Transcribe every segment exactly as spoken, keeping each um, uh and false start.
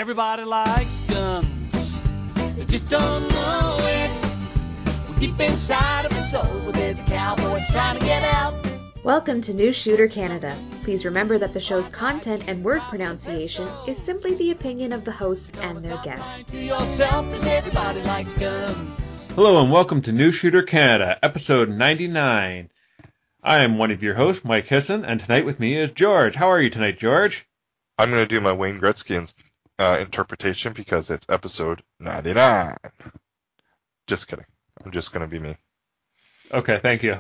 Everybody likes guns, they just don't know it. Well, deep inside of his soul, there's a cowboy trying to get out. Welcome to New Shooter Canada. Please remember that the show's content and word pronunciation is simply the opinion of the hosts and their guests. Everybody likes guns. Hello and welcome to New Shooter Canada, episode ninety-nine. I am one of your hosts, Mike Hisson, and tonight with me is George. How are you tonight, George? I'm going to do my Wayne Gretzky uh, interpretation because it's episode ninety-nine. Just kidding. I'm just going to be me. Okay, thank you.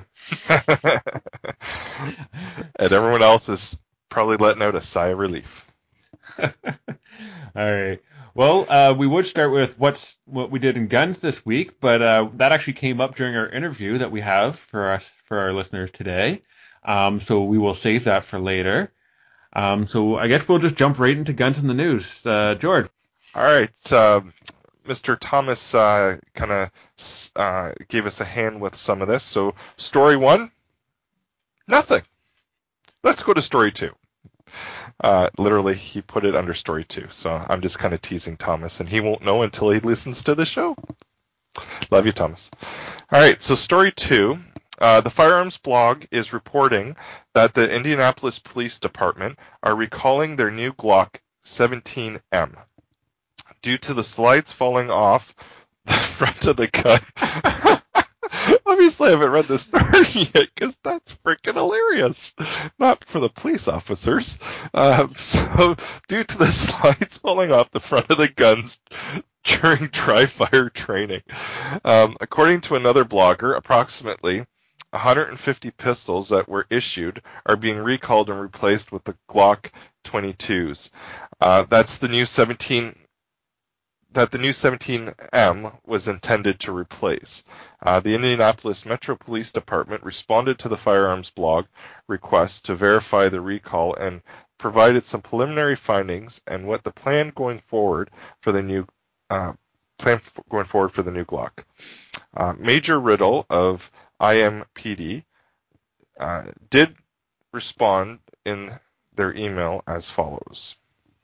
And everyone else is probably letting out a sigh of relief. All right. Well, uh, we would start with what's what we did in guns this week, but uh, that actually came up during our interview that we have for us for our listeners today. Um, so we will save that for later. Um, so I guess we'll just jump right into guns in the news. Uh, George. All right. Uh, Mister Thomas uh, kind of uh, gave us a hand with some of this. So story one, nothing. Let's go to story two. Uh, literally, he put it under story two. So I'm just kind of teasing Thomas, and he won't know until he listens to the show. Love you, Thomas. All right, so story two. Uh, the Firearms blog is reporting that the Indianapolis Police Department are recalling their new Glock seventeen M. Due to the slides falling off the front of the gun. Obviously, I haven't read the story yet because that's freaking hilarious. Not for the police officers. Uh, so, due to the slides falling off the front of the guns during dry fire training, um, according to another blogger, approximately one hundred fifty pistols that were issued are being recalled and replaced with the Glock twenty-twos. Uh, that's the new seventeen. That the new seventeen M was intended to replace. Uh, the Indianapolis Metro Police Department responded to the Firearms blog request to verify the recall and provided some preliminary findings and what the plan going forward for the new uh, plan f- going forward for the new Glock. Uh, Major Riddle of I M P D uh, did respond in their email as follows.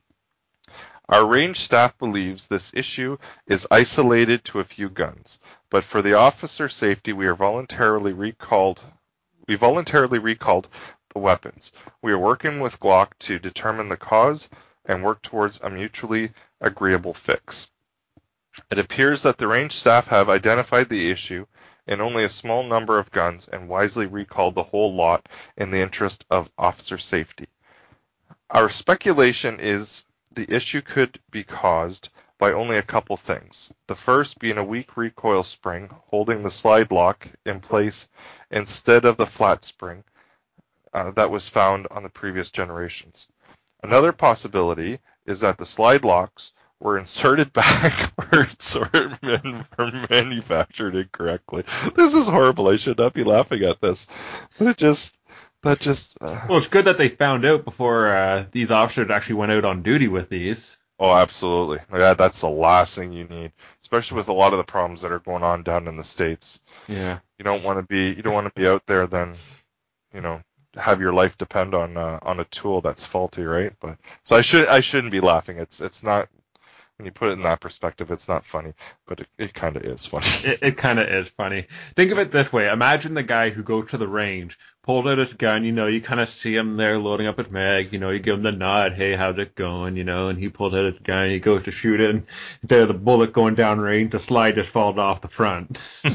Our range staff believes this issue is isolated to a few guns, but for the officer safety, we are voluntarily recalled. We voluntarily recalled the weapons. We are working with Glock to determine the cause and work towards a mutually agreeable fix. It appears that the range staff have identified the issue in only a small number of guns and wisely recalled the whole lot in the interest of officer safety. Our speculation is the issue could be caused by only a couple things. The first being a weak recoil spring holding the slide lock in place instead of the flat spring uh, that was found on the previous generations. Another possibility is that the slide locks were inserted backwards or manufactured incorrectly. This is horrible. I should not be laughing at this. But it just... That just. Uh... Well, it's good that they found out before uh, these officers actually went out on duty with these. Oh, absolutely. Yeah, that's the last thing you need, especially with a lot of the problems that are going on down in the States. Yeah. You don't want to be. You don't want to be out there then, you know, have your life depend on uh, on a tool that's faulty, right? But so I should I shouldn't be laughing. It's it's not. When you put it in that perspective, it's not funny, but it, it kind of is funny. It, it kind of is funny. Think of it this way. Imagine the guy who goes to the range, pulls out his gun, you know, you kind of see him there loading up his mag, you know, you give him the nod, hey, how's it going, you know, and he pulls out his gun, he goes to shoot it, and there's the bullet going down range, the slide just falls off the front.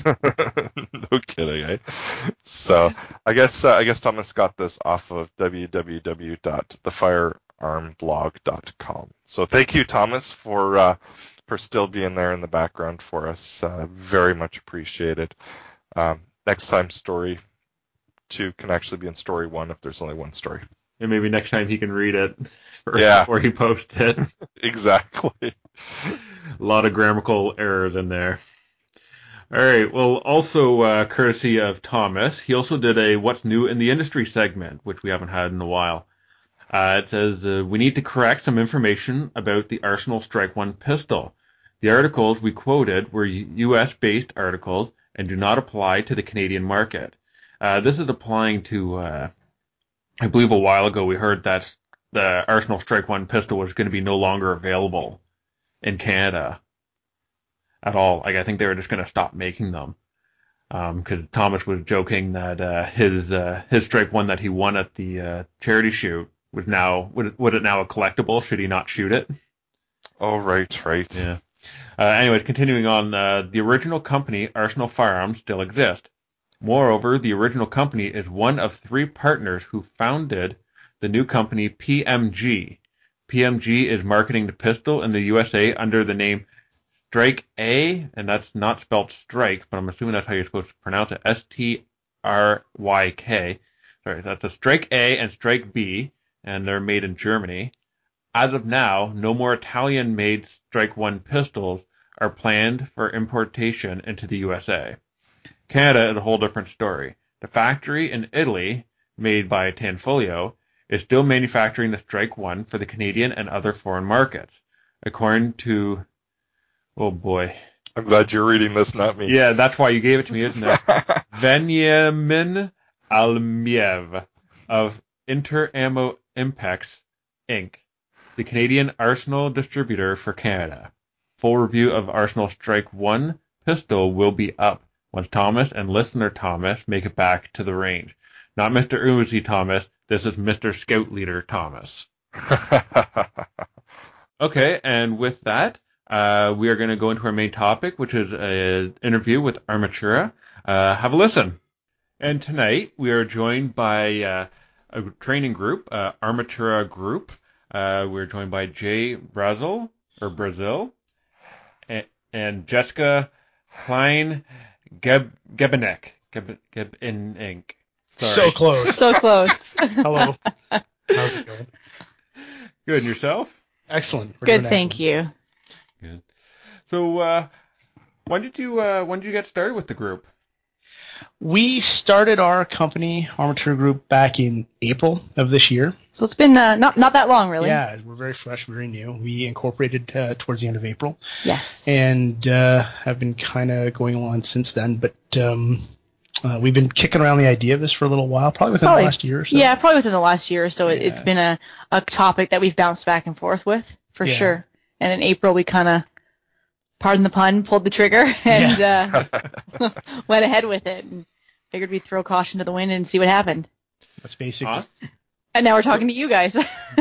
No kidding, eh? So, I guess, uh, I guess Thomas got this off of w w w dot the firearm blog dot com. So thank you, Thomas, for uh, for still being there in the background for us. Uh, very much appreciated. Um, next time, story two can actually be in story one if there's only one story. And maybe next time he can read it or, yeah. or he posts it. Exactly. A lot of grammatical errors in there. All right. Well, also uh, courtesy of Thomas, he also did a What's New in the Industry segment, which we haven't had in a while. Uh, it says, uh, we need to correct some information about the Arsenal Strike One pistol. The articles we quoted were U S-based articles and do not apply to the Canadian market. Uh, this is applying to, uh, I believe a while ago we heard that the Arsenal Strike One pistol was going to be no longer available in Canada at all. Like I think they were just going to stop making them because um, Thomas was joking that uh, his uh, his Strike One that he won at the uh, charity shoot was now would, would it now a collectible? Should he not shoot it? Oh, right, right. Yeah. Uh, anyways, continuing on, uh, the original company, Arsenal Firearms, still exists. Moreover, the original company is one of three partners who founded the new company P M G. P M G is marketing the pistol in the U S A under the name Strike A, and that's not spelled strike, but I'm assuming that's how you're supposed to pronounce it, S T R Y K. Sorry, that's a Strike A and Strike B, and they're made in Germany. As of now, no more Italian-made Strike One pistols are planned for importation into the U S A. Canada is a whole different story. The factory in Italy, made by Tanfoglio, is still manufacturing the Strike One for the Canadian and other foreign markets. According to, oh boy. I'm glad you're reading this, not me. Yeah, that's why you gave it to me, isn't it? Veniamin Almiev of Inter Ammo Impex, Incorporated. The Canadian Arsenal distributor for Canada. Full review of Arsenal Strike One pistol will be up once Thomas and listener Thomas make it back to the range. Not Mister Uzi Thomas, this is Mister Scout Leader Thomas. Okay, and with that, uh, we are going to go into our main topic, which is an interview with Armatura. Uh, have a listen. And tonight, we are joined by uh, a training group, uh, Armatura Group. Uh, we're joined by Jay Brazil, or Brazil, and, and Jessica Klein Geb, Gebenek. Geb, Gebenek. Sorry. So close. So close. Hello. How's it going? Good, and yourself? Excellent. We're Good, doing thank excellent. you. Good. So, uh, when did you uh, when did you get started with the group? We started our company, Armature Group, back in April of this year. So it's been uh, not not that long, really. Yeah, we're very fresh, very new. We incorporated uh, towards the end of April. Yes. And uh, have been kind of going on since then. But um, uh, we've been kicking around the idea of this for a little while, probably within Probably, the last year or so. Yeah, probably within the last year or so. It, Yeah. It's been a, a topic that we've bounced back and forth with, for Yeah. sure. And in April, we kind of, pardon the pun, pulled the trigger and Yeah. uh, went ahead with it. And figured we'd throw caution to the wind and see what happened. That's basically. Awesome. And now we're talking to you guys.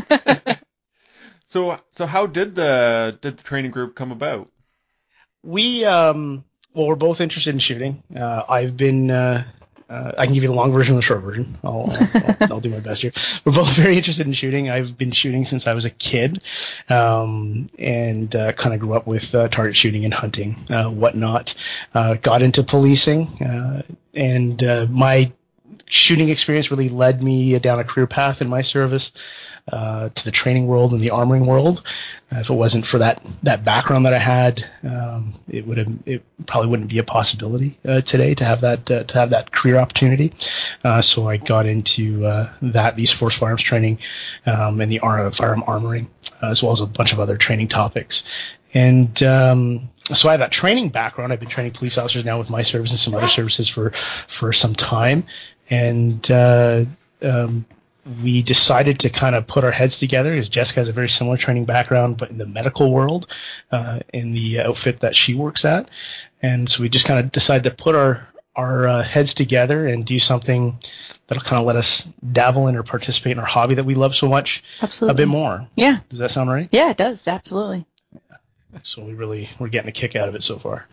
So, so how did the did the training group come about? We, um, well, we're both interested in shooting. Uh, I've been, uh, uh, I can give you the long version and the short version. I'll, I'll, I'll do my best here. We're both very interested in shooting. I've been shooting since I was a kid, um, and uh, kind of grew up with uh, target shooting and hunting, uh, whatnot. Uh, got into policing, uh, and uh, my shooting experience really led me down a career path in my service. Uh, to the training world and the armoring world. Uh, if it wasn't for that that background that I had, um, it would have it probably wouldn't be a possibility uh, today to have that uh, to have that career opportunity. Uh, so I got into uh, that East Force Firearms training um, and the ar- firearm armoring, uh, as well as a bunch of other training topics. And um, so I have that training background. I've been training police officers now with my service and some other services for for some time, and uh, um, we decided to kind of put our heads together, because Jessica has a very similar training background, but in the medical world, uh, in the outfit that she works at. And so we just kind of decided to put our, our uh, heads together and do something that'll kind of let us dabble in or participate in our hobby that we love so much Absolutely. a bit more. Yeah. Does that sound right? Yeah, it does. Absolutely. So we really, we're getting a kick out of it so far.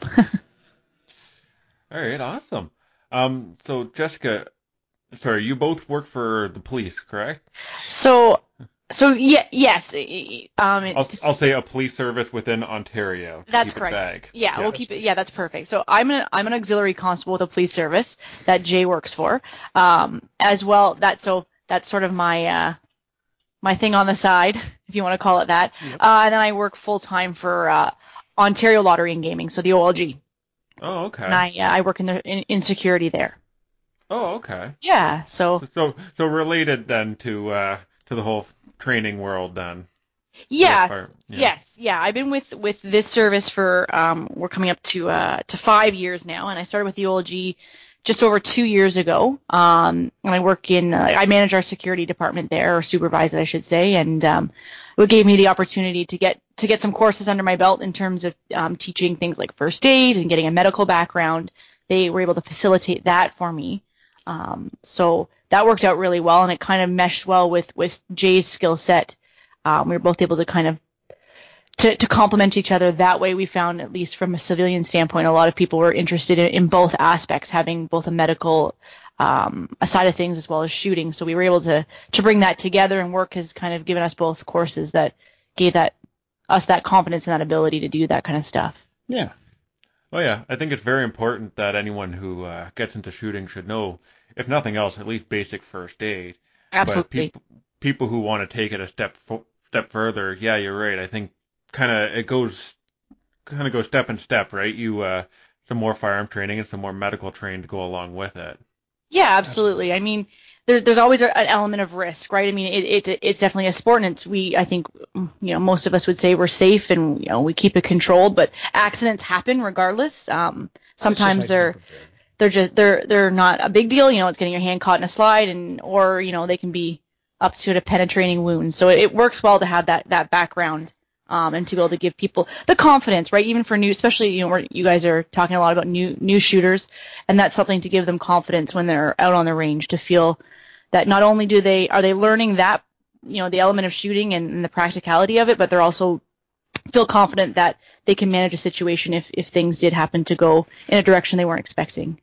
All right, awesome. Um, so Jessica, sorry, you both work for the police, correct? So, so yeah, yes. Um, I'll, I'll say a police service within Ontario. That's Keep it correct. vague. Yeah, Yeah. we'll keep it. Yeah, that's perfect. So I'm an I'm an auxiliary constable with a police service that Jay works for, um, as well. That so that's sort of my uh, my thing on the side, if you want to call it that. Yep. Uh, and then I work full time for uh, Ontario Lottery and Gaming, so the O L G. Oh, okay. And I uh, I work in the in, in security there. Oh, okay. Yeah. So So, so, so related then to uh, to the whole training world then. yes, fire- yeah. yes, yeah. I've been with, with this service for um, we're coming up to uh, to five years now, and I started with the O L G just over two years ago. Um, and I work in uh, I manage our security department there, or supervise it, I should say, and um, it gave me the opportunity to get to get some courses under my belt in terms of um, teaching things like first aid and getting a medical background. They were able to facilitate that for me. Um, so that worked out really well, and it kind of meshed well with, with Jay's skill set. Um, we were both able to kind of to, to complement each other. That way we found, at least from a civilian standpoint, a lot of people were interested in, in both aspects, having both a medical um, a side of things as well as shooting. So we were able to, to bring that together, and work has kind of given us both courses that gave that us that confidence and that ability to do that kind of stuff. Yeah. Oh yeah, I think it's very important that anyone who uh, gets into shooting should know, if nothing else, at least basic first aid. Absolutely. But people, people who want to take it a step fo- step further, yeah, you're right. I think kind of it goes kind of goes step in step, right? You uh, some more firearm training and some more medical training to go along with it. Yeah, absolutely. I mean, there, there's always a, an element of risk, right? I mean, it, it, it's definitely a sport, and it's, we, I think, you know, most of us would say we're safe and, you know, we keep it controlled, but accidents happen regardless. Um, sometimes they're, they're just, they're, they're not a big deal. You know, it's getting your hand caught in a slide, and, or, you know, they can be up to a penetrating wound. So it, it works well to have that, that background. Um, and to be able to give people the confidence, right? Even for new, especially, you know, where you guys are talking a lot about new new shooters, and that's something to give them confidence when they're out on the range, to feel that not only do they are they learning that, you know, the element of shooting and, and the practicality of it, but they're also feel confident that they can manage a situation if if things did happen to go in a direction they weren't expecting.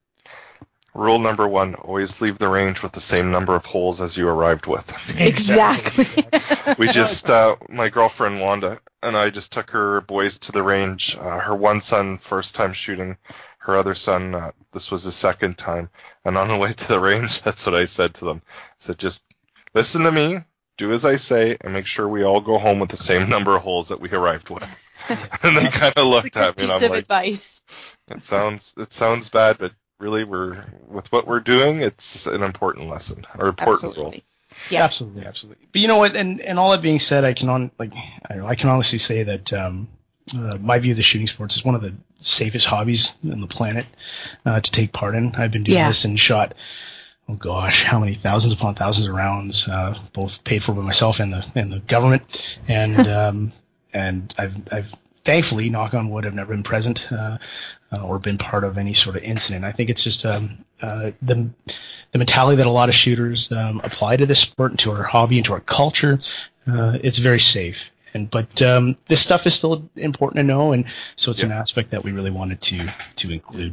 Rule number one, always leave the range with the same number of holes as you arrived with. Exactly. We just, uh, my girlfriend Wanda and I just took her boys to the range. Uh, her one son, first time shooting. Her other son, uh, this was his second time. And on the way to the range, that's what I said to them. I said, just listen to me, do as I say, and make sure we all go home with the same number of holes that we arrived with. And they kind of looked at me, and I'm piece of like, advice. it sounds, it sounds bad, but really, we're with what we're doing, it's an important lesson or important Absolutely. role. Yeah. Absolutely, absolutely. But you know what? And, and all that being said, I can on like I don't know, I can honestly say that um, uh, my view of the shooting sports is one of the safest hobbies on the planet uh, to take part in. I've been doing Yeah. this and shot, oh gosh, how many thousands upon thousands of rounds, uh, both paid for by myself and the and the government, and um, and I've I've thankfully, knock on wood, I've never been present uh, uh, or been part of any sort of incident. I think it's just um, uh, the the mentality that a lot of shooters um, apply to this sport and to our hobby and to our culture. Uh, it's very safe. And but um, this stuff is still important to know, and so it's Yeah. an aspect that we really wanted to to include.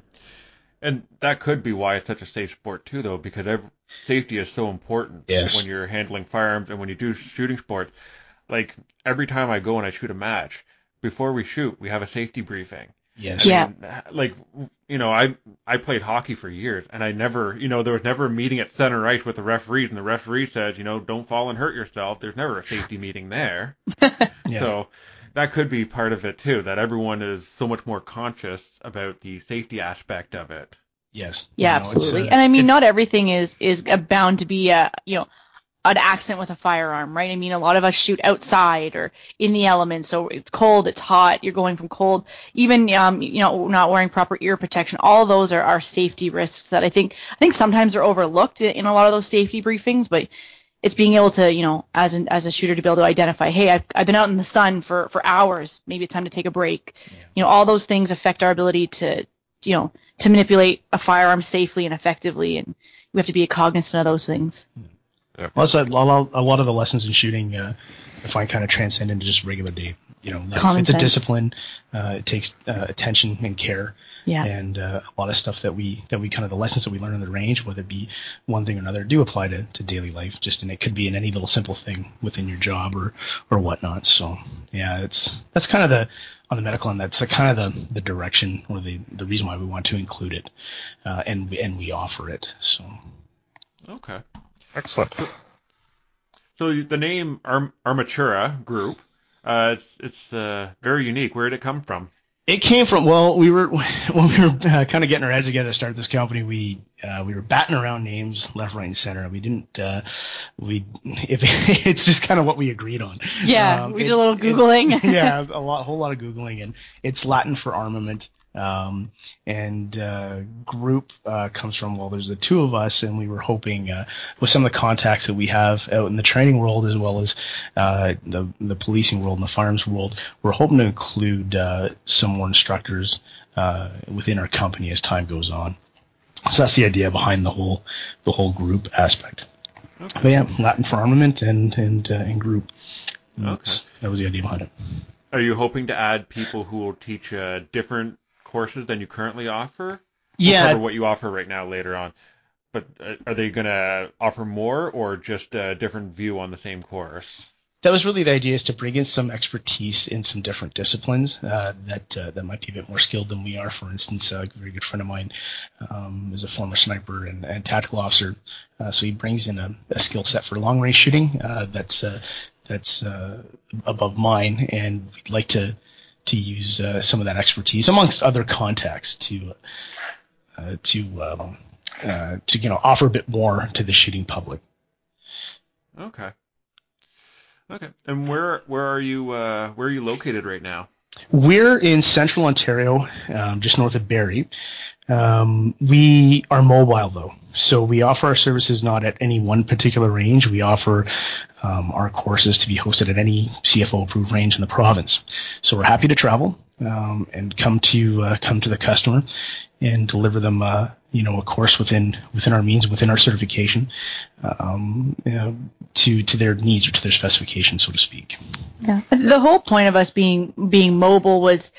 And that could be why it's such a safe sport too, though, because every, safety is so important Yes. when you're handling firearms and when you do shooting sports. Like every time I go and I shoot a match, before we shoot, we have a safety briefing. Yes. I Yeah. mean, like, you know, I I played hockey for years, and I never, you know, there was never a meeting at center ice with the referees, and the referee says, you know, don't fall and hurt yourself. There's never a safety meeting there. Yeah. So that could be part of it too, that everyone is so much more conscious about the safety aspect of it. Yes. Yeah, You know, it's, absolutely. uh, And I mean, it- not everything is is bound to be a you know an accident with a firearm, right? I mean, a lot of us shoot outside or in the elements, so it's cold, it's hot, you're going from cold, even um, you know, not wearing proper ear protection. All those are, are safety risks that I think I think sometimes are overlooked in, in a lot of those safety briefings, but it's being able to, you know, as an as a shooter to be able to identify, hey, I've I've been out in the sun for, for hours, maybe it's time to take a break. Yeah. You know, all those things affect our ability to, you know, to manipulate a firearm safely and effectively, and we have to be cognizant of those things. Well, that's a, a lot a lot of the lessons in shooting uh, I find kind of transcend into just regular day. You know, life. Common It's a sense. discipline. Uh, it takes uh, attention and care. Yeah. And uh, a lot of stuff that we that we kind of the lessons that we learn on the range, whether it be one thing or another, do apply to, to daily life. Just and it could be in any little simple thing within your job or or whatnot. So yeah, it's that's kind of the on the medical end. That's the, kind of the, the direction or the, the reason why we want to include it, uh, and we, and we offer it. So Okay. Excellent. So the name Arm- Armatura Group, uh, it's it's uh, very unique. Where did it come from? it came from well, we were when we were uh, kind of getting our heads together to start this company. We uh, we were batting around names left, right, and center. We didn't. Uh, we if it's just kind of what we agreed on. Yeah, Um, we it- did a little it- Googling. yeah, a lot, whole lot of googling, and it's Latin for armament. Um, and uh, group uh, comes from, well, there's the two of us, and we were hoping uh, with some of the contacts that we have out in the training world as well as uh, the, the policing world and the firearms world, we're hoping to include uh, some more instructors uh, within our company as time goes on. So that's the idea behind the whole the whole group aspect. Okay. But yeah, Latin for armament and and uh, and group. That's, okay. That was the idea behind it. Are you hoping to add people who will teach uh, different courses than you currently offer? Yeah. We'll cover what you offer right now later on. But uh, are they going to offer more or just a different view on the same course? That was really the idea, is to bring in some expertise in some different disciplines uh, that uh, that might be a bit more skilled than we are. For instance, a very good friend of mine um, is a former sniper and, and tactical officer, uh, so he brings in a, a skill set for long range shooting uh, that's uh, that's uh, above mine, and we'd like to to use uh, some of that expertise amongst other contacts to uh, to um, uh, to you know offer a bit more to the shooting public. Okay. Okay. And where where are you uh, where are you located right now? We're in central Ontario, um, just north of Barrie. Um, we are mobile though, so we offer our services not at any one particular range. We offer um, our courses to be hosted at any C F O approved range in the province. So we're happy to travel um, and come to uh, come to the customer and deliver them, uh, you know, a course within within our means, within our certification, um, you know, to to their needs or to their specifications, so to speak. Yeah, the whole point of us being being mobile was,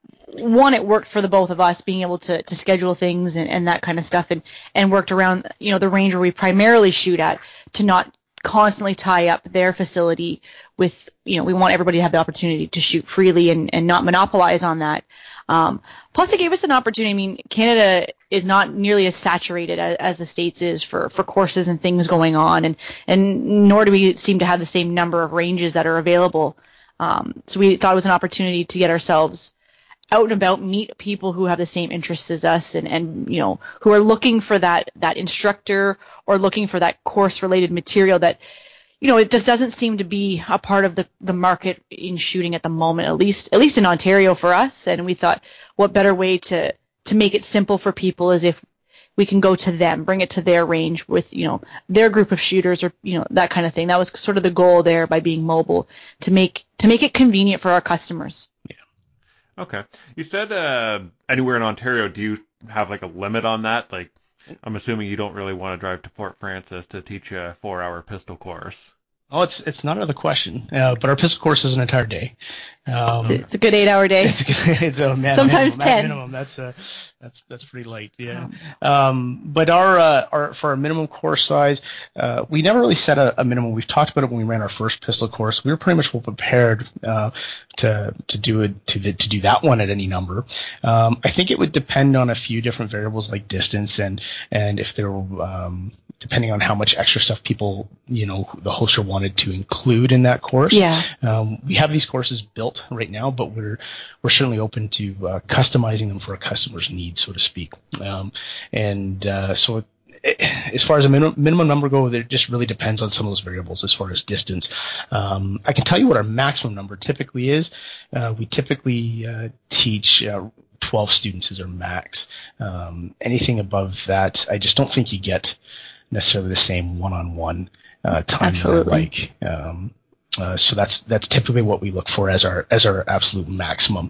one, it worked for the both of us, being able to, to schedule things and, and that kind of stuff, and, and worked around, you know, the range where we primarily shoot at, to not constantly tie up their facility with, you know, we want everybody to have the opportunity to shoot freely and, and not monopolize on that. Um, plus, it gave us an opportunity. I mean, Canada is not nearly as saturated as, as the States is for, for courses and things going on, and, and nor do we seem to have the same number of ranges that are available. Um, so we thought it was an opportunity to get ourselves out and about, meet people who have the same interests as us, and, and you know, who are looking for that, that instructor or looking for that course-related material that, you know, it just doesn't seem to be a part of the, the market in shooting at the moment, at least at least in Ontario for us. And we thought, what better way to, to make it simple for people is if we can go to them, bring it to their range with, you know, their group of shooters or, you know, that kind of thing. That was sort of the goal there by being mobile, to make to make it convenient for our customers. Yeah. Okay. You said uh, anywhere in Ontario. Do you have like a limit on that? Like, I'm assuming you don't really want to drive to Fort Francis to teach a four-hour pistol course. Oh, it's it's not out of the question. Uh, but our pistol course is an entire day. Um, it's a good eight-hour day. It's a good, it's a man, sometimes minimum, ten. Minimum. That's uh, that's that's pretty light. Yeah. Um, but our uh, our for our minimum course size, uh, we never really set a, a minimum. We've talked about it when we ran our first pistol course. We were pretty much well prepared uh, to to do it to to do that one at any number. Um, I think it would depend on a few different variables like distance and and if there were um, depending on how much extra stuff people, you know, the hoster wanted to include in that course. Yeah. Um, we have these courses built right now, but we're we're certainly open to uh, customizing them for a customer's needs, so to speak. Um, and uh, so it, it, as far as a minimum, minimum number go, it just really depends on some of those variables as far as distance. Um, I can tell you what our maximum number typically is. Uh, we typically uh, teach uh, twelve students is our max. Um, anything above that, I just don't think you get necessarily the same one-on-one uh, time Absolutely. that I like. Um, uh, so that's that's typically what we look for as our as our absolute maximum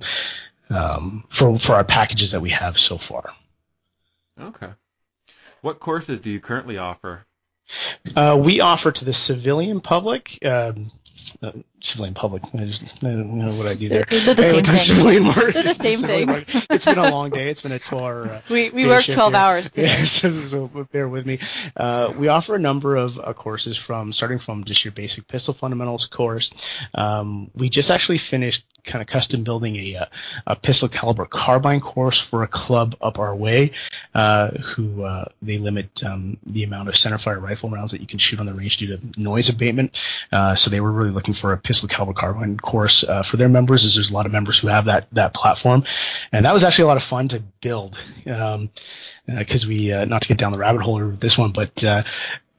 um, for for our packages that we have so far. Okay. What courses do you currently offer? Uh, we offer to the civilian public. Um, uh, civilian public. I just I don't know what I do there. They're, they're the same the thing. Market, they're the same thing. Market. It's been a long day. It's been a twelve-hour. Uh, we we work twelve here. hours today. Yeah, so, so bear with me. Uh, we offer a number of uh, courses from starting from just your basic pistol fundamentals course. Um, we just actually finished kind of custom building a, a pistol caliber carbine course for a club up our way, uh, who uh, they limit um, the amount of centerfire rifle rounds that you can shoot on the range due to noise abatement. Uh, so they were really looking for a pistol caliber carbine course uh, for their members, as there's a lot of members who have that that platform, and that was actually a lot of fun to build. Um, because uh, we uh, not to get down the rabbit hole with this one, but uh,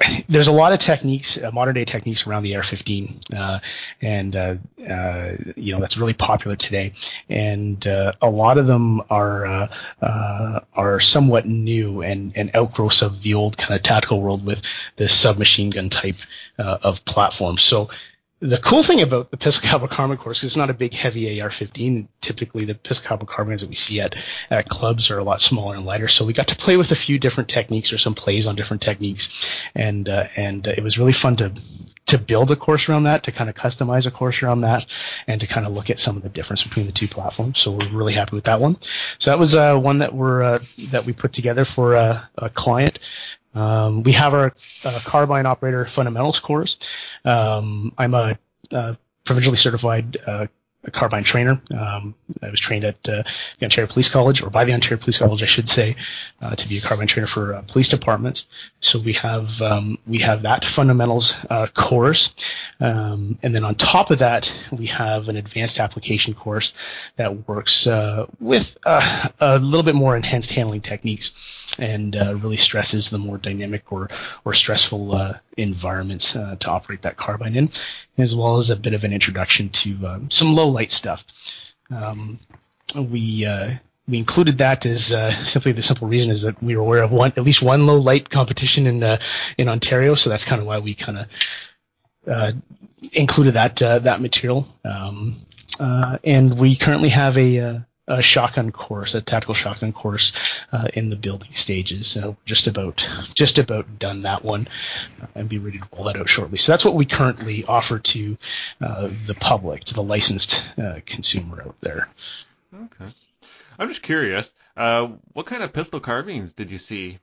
there's a lot of techniques, uh, modern day techniques around the A R fifteen, uh, and uh, uh, you know that's really popular today. And uh, a lot of them are uh, uh, are somewhat new and, and outgrowths of the old kind of tactical world with the submachine gun type uh, of platform. So the cool thing about the pistol caliber carbine course is it's not a big heavy A R fifteen. Typically, the pistol caliber carbines that we see at, at clubs are a lot smaller and lighter. So we got to play with a few different techniques or some plays on different techniques, and uh, and uh, it was really fun to to build a course around that, to kind of customize a course around that, and to kind of look at some of the difference between the two platforms. So we're really happy with that one. So that was uh, one that we're uh, that we put together for a, a client. Um, we have our uh, carbine operator fundamentals course. Um, I'm a, uh provincially certified uh, carbine trainer. Um, I was trained at uh, the Ontario Police College, or by the Ontario Police College, I should say, uh, to be a carbine trainer for uh, police departments. So we have um, we have that fundamentals uh, course, um, and then on top of that, we have an advanced application course that works uh, with uh, a little bit more enhanced handling techniques, and uh, really stresses the more dynamic or or stressful uh, environments uh, to operate that carbine in, as well as a bit of an introduction to uh, some low light stuff. Um, we uh, we included that as uh, simply the simple reason is that we were aware of one at least one low light competition in uh, in Ontario, so that's kind of why we kind of uh, included that uh, that material. Um, uh, and we currently have a uh, a shotgun course, a tactical shotgun course uh, in the building stages. So just about just about done that one, uh, and be ready to roll that out shortly. So that's what we currently offer to uh, the public, to the licensed uh, consumer out there. Okay. I'm just curious, uh, what kind of pistol carbines did you see?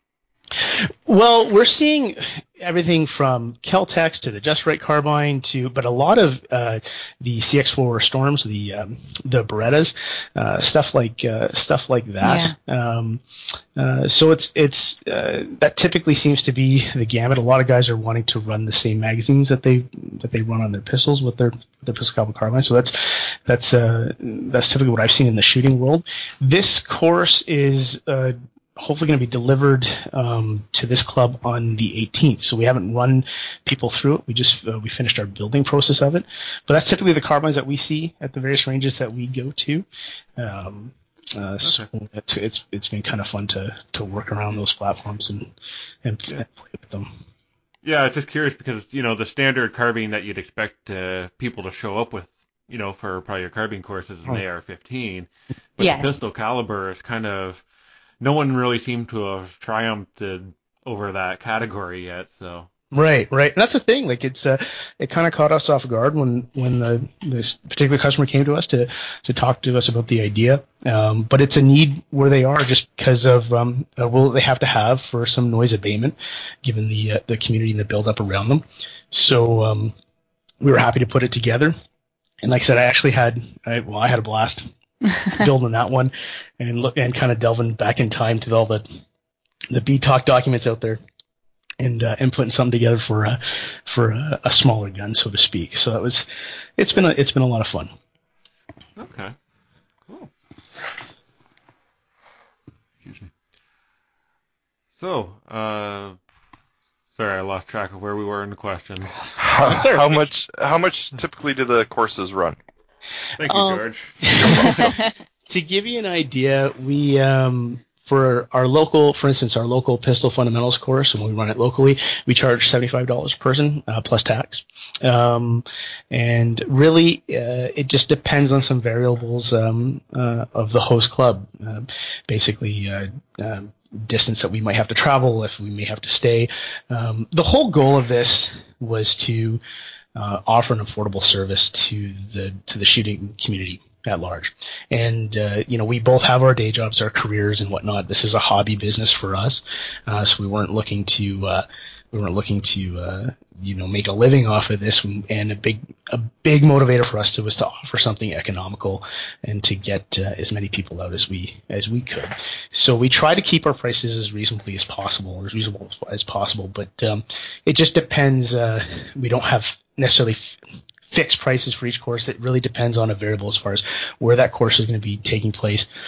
Well, we're seeing everything from Kel-Tex to the Just Right carbine to, but a lot of uh, the C X four Storms, the um, the Berettas, uh, stuff like uh, stuff like that. Yeah. Um, uh, so it's it's uh, that typically seems to be the gamut. A lot of guys are wanting to run the same magazines that they that they run on their pistols with their their pistol caliber carbine. So that's that's uh, that's typically what I've seen in the shooting world. This course is Uh, hopefully going to be delivered um, to this club on the eighteenth. So we haven't run people through it. We just uh, we finished our building process of it. But that's typically the carbines that we see at the various ranges that we go to. Um, uh, okay. So it's it's it's been kind of fun to to work around those platforms and and, yeah. and play with them. Yeah, just curious because you know the standard carbine that you'd expect uh, people to show up with, you know, for probably your carbine courses is an oh. A R fifteen, but yes. the pistol caliber is kind of no one really seemed to have triumphed over that category yet, so. Right, right. And that's the thing. Like it's, uh, it kind of caught us off guard when when the this particular customer came to us to to talk to us about the idea. Um, but it's a need where they are just because of um, uh, what they have to have for some noise abatement, given the uh, the community and the build up around them. So um, we were happy to put it together. And like I said, I actually had, I, well, I had a blast building that one and look and kind of delving back in time to all the the B Talk documents out there and uh, and putting something together for uh, for a, a smaller gun, so to speak. So it was it's been a, it's been a lot of fun. Okay, cool. Excuse me. So, uh, sorry, I lost track of where we were in the questions. How, how much how much typically do the courses run? Thank you, um, George. To give you an idea, we um, for our local, for instance, our local pistol fundamentals course, and when we run it locally, we charge seventy-five dollars per person uh, plus tax. Um, and really, uh, it just depends on some variables um, uh, of the host club. Uh, basically, uh, uh, distance that we might have to travel, if we may have to stay. Um, the whole goal of this was to Uh, offer an affordable service to the to the shooting community at large. And uh, you know, we both have our day jobs, our careers, and whatnot. This is a hobby business for us, uh, so we weren't looking to uh, we weren't looking to uh, you know make a living off of this. And a big a big motivator for us to, was to offer something economical and to get uh, as many people out as we as we could. So we try to keep our prices as reasonably as possible, as reasonable as possible. But um, it just depends. Uh, we don't have necessarily fixed prices for each course. It really depends on a variable as far as where that course is going to be taking place,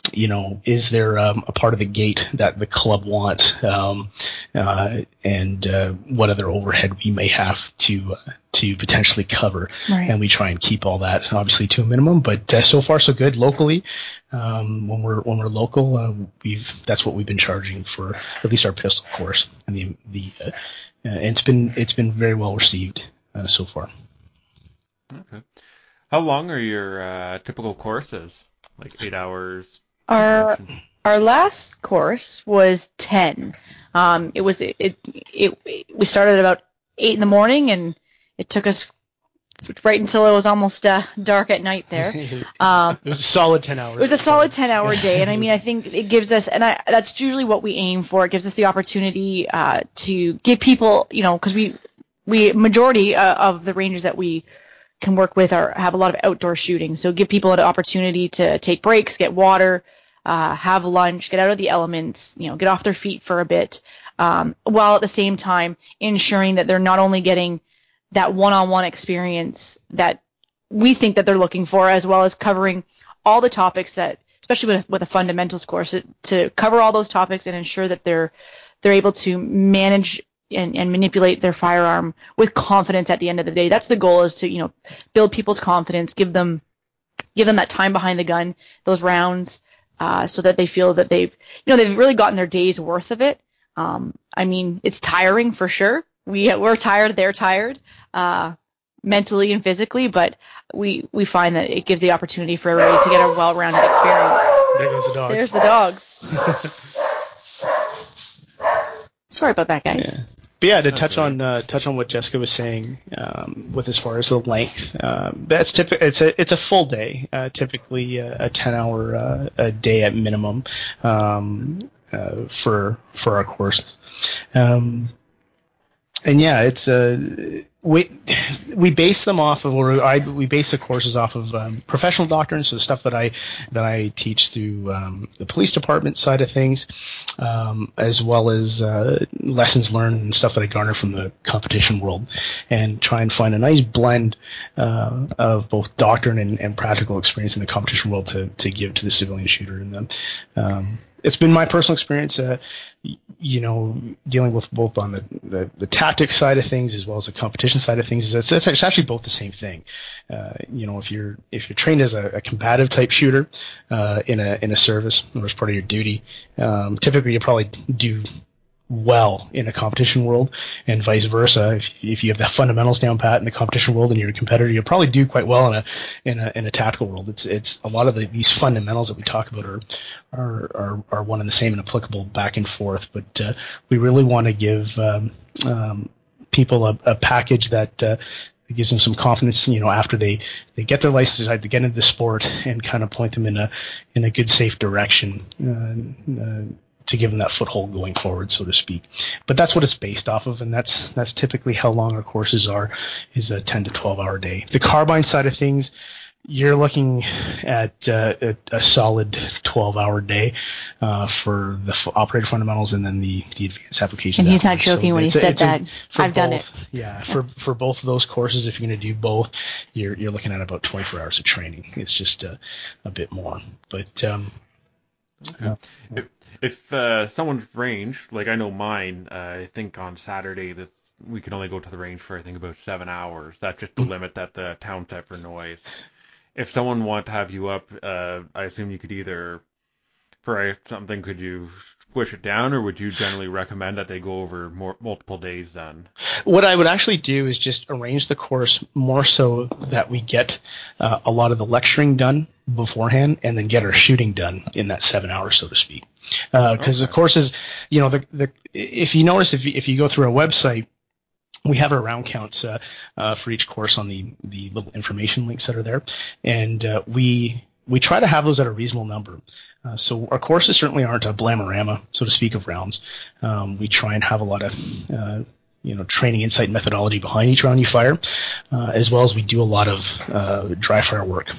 you know, is there um, a part of the gate that the club wants, um, uh, and uh, what other overhead we may have to uh, to potentially cover, Right. and we try and keep all that obviously to a minimum. But uh, so far so good locally. Um, when we're when we're local, uh, we've that's what we've been charging for at least our pistol course, and the the uh, uh, it's been it's been very well received uh, so far. Okay. How long are your uh, typical courses? Like eight hours? Our our last course was ten. Um, it was it, it it we started at about eight in the morning, and it took us right until it was almost uh, dark at night there. Um, It was a solid ten hours. It was a solid ten-hour day, and I mean, I think it gives us, and I, that's usually what we aim for. It gives us the opportunity uh, to give people, you know, because we, we majority uh, of the rangers that we can work with are have a lot of outdoor shooting, so give people an opportunity to take breaks, get water, uh, have lunch, get out of the elements, you know, get off their feet for a bit, um, while at the same time ensuring that they're not only getting that one-on-one experience that we think that they're looking for, as well as covering all the topics that, especially with, with a fundamentals course, to cover all those topics and ensure that they're they're able to manage and, and manipulate their firearm with confidence at the end of the day. That's the goal, is to, you know, build people's confidence, give them give them that time behind the gun, those rounds, uh, so that they feel that they've, you know, they've really gotten their day's worth of it. Um, I mean, it's tiring for sure. We we're tired, they're tired, uh, mentally and physically, but we we find that it gives the opportunity for everybody to get a well-rounded experience. There goes the dog. There's the dogs. Sorry about that, guys. Yeah. But yeah, to That's touch right. on uh, touch on what Jessica was saying, um, with as far as the length, um, that's typical. It's a it's a full day, uh, typically a, a ten hour uh, a day at minimum, um, uh, for for our course. Um, and yeah, it's a we we base them off of, or I we base the courses off of um, professional doctrine, so the stuff that I that I teach through um, the police department side of things, um, as well as uh, lessons learned and stuff that I garner from the competition world, and try and find a nice blend uh, of both doctrine and, and practical experience in the competition world to to give to the civilian shooter. And then um, it's been my personal experience, uh, you know, dealing with both on the, the, the tactics side of things as well as the competition side of things, is that it's, it's actually both the same thing. Uh, you know, if you're if you're trained as a, a combative type shooter uh, in a in a service or as part of your duty, um, typically you probably do well in a competition world, and vice versa. If, if you have the fundamentals down pat in the competition world and you're a competitor, you'll probably do quite well in a in a in a tactical world. It's it's a lot of the, these fundamentals that we talk about are are are, are one and the same and applicable back and forth. But uh, we really want to give um, um, people a, a package that uh, gives them some confidence, you know, after they, they get their license, decide to get into the sport, and kind of point them in a in a good, safe direction. Uh, uh, to give them that foothold going forward, so to speak. But that's what it's based off of, and that's that's typically how long our courses are, is a ten to twelve hour day. The carbine side of things, you're looking at uh, a, a solid twelve hour day uh, for the f- operator fundamentals and then the, the advanced applications. And he's not afterwards. joking So when he it's a- said it's a- that. for I've done both- it. Yeah, for for both of those courses, if you're going to do both, you're you're looking at about twenty-four hours of training. It's just a, a bit more, but. Um, Okay. If, if uh, someone's range, like I know mine, uh, I think on Saturday that we can only go to the range for I think about seven hours. That's just the Mm. limit that the town set for noise. If someone want to have you up, uh, I assume you could either, for something, could you squish it down, or would you generally recommend that they go over more, multiple days then? What I would actually do is just arrange the course more so that we get uh, a lot of the lecturing done beforehand, and then get our shooting done in that seven hours, so to speak. Because uh, Okay. the courses, you know, the the if you notice, if you, if you go through our website, we have our round counts uh, uh, for each course on the the little information links that are there, and uh, we we try to have those at a reasonable number. Uh, so our courses certainly aren't a blamorama, so to speak, of rounds. Um, we try and have a lot of uh, you know, training, insight, and methodology behind each round you fire, uh, as well as we do a lot of uh, dry fire work.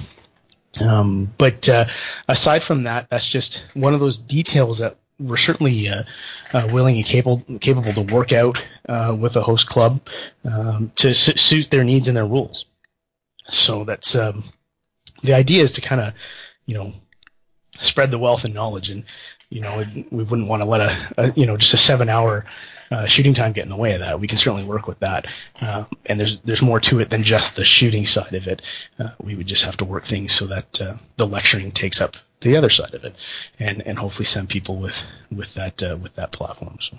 Um, but uh, aside from that, that's just one of those details that we're certainly uh, uh, willing and capable capable to work out uh, with a host club um, to su- suit their needs and their rules. So that's um, the idea, is to kind of, you know, spread the wealth and knowledge, and you know we wouldn't want to let a, a you know just a seven hour uh, shooting time get in the way of that. We can certainly work with that, uh, and there's there's more to it than just the shooting side of it. Uh, we would just have to work things so that uh, the lecturing takes up the other side of it, and and hopefully send people with with that uh, with that platform. So.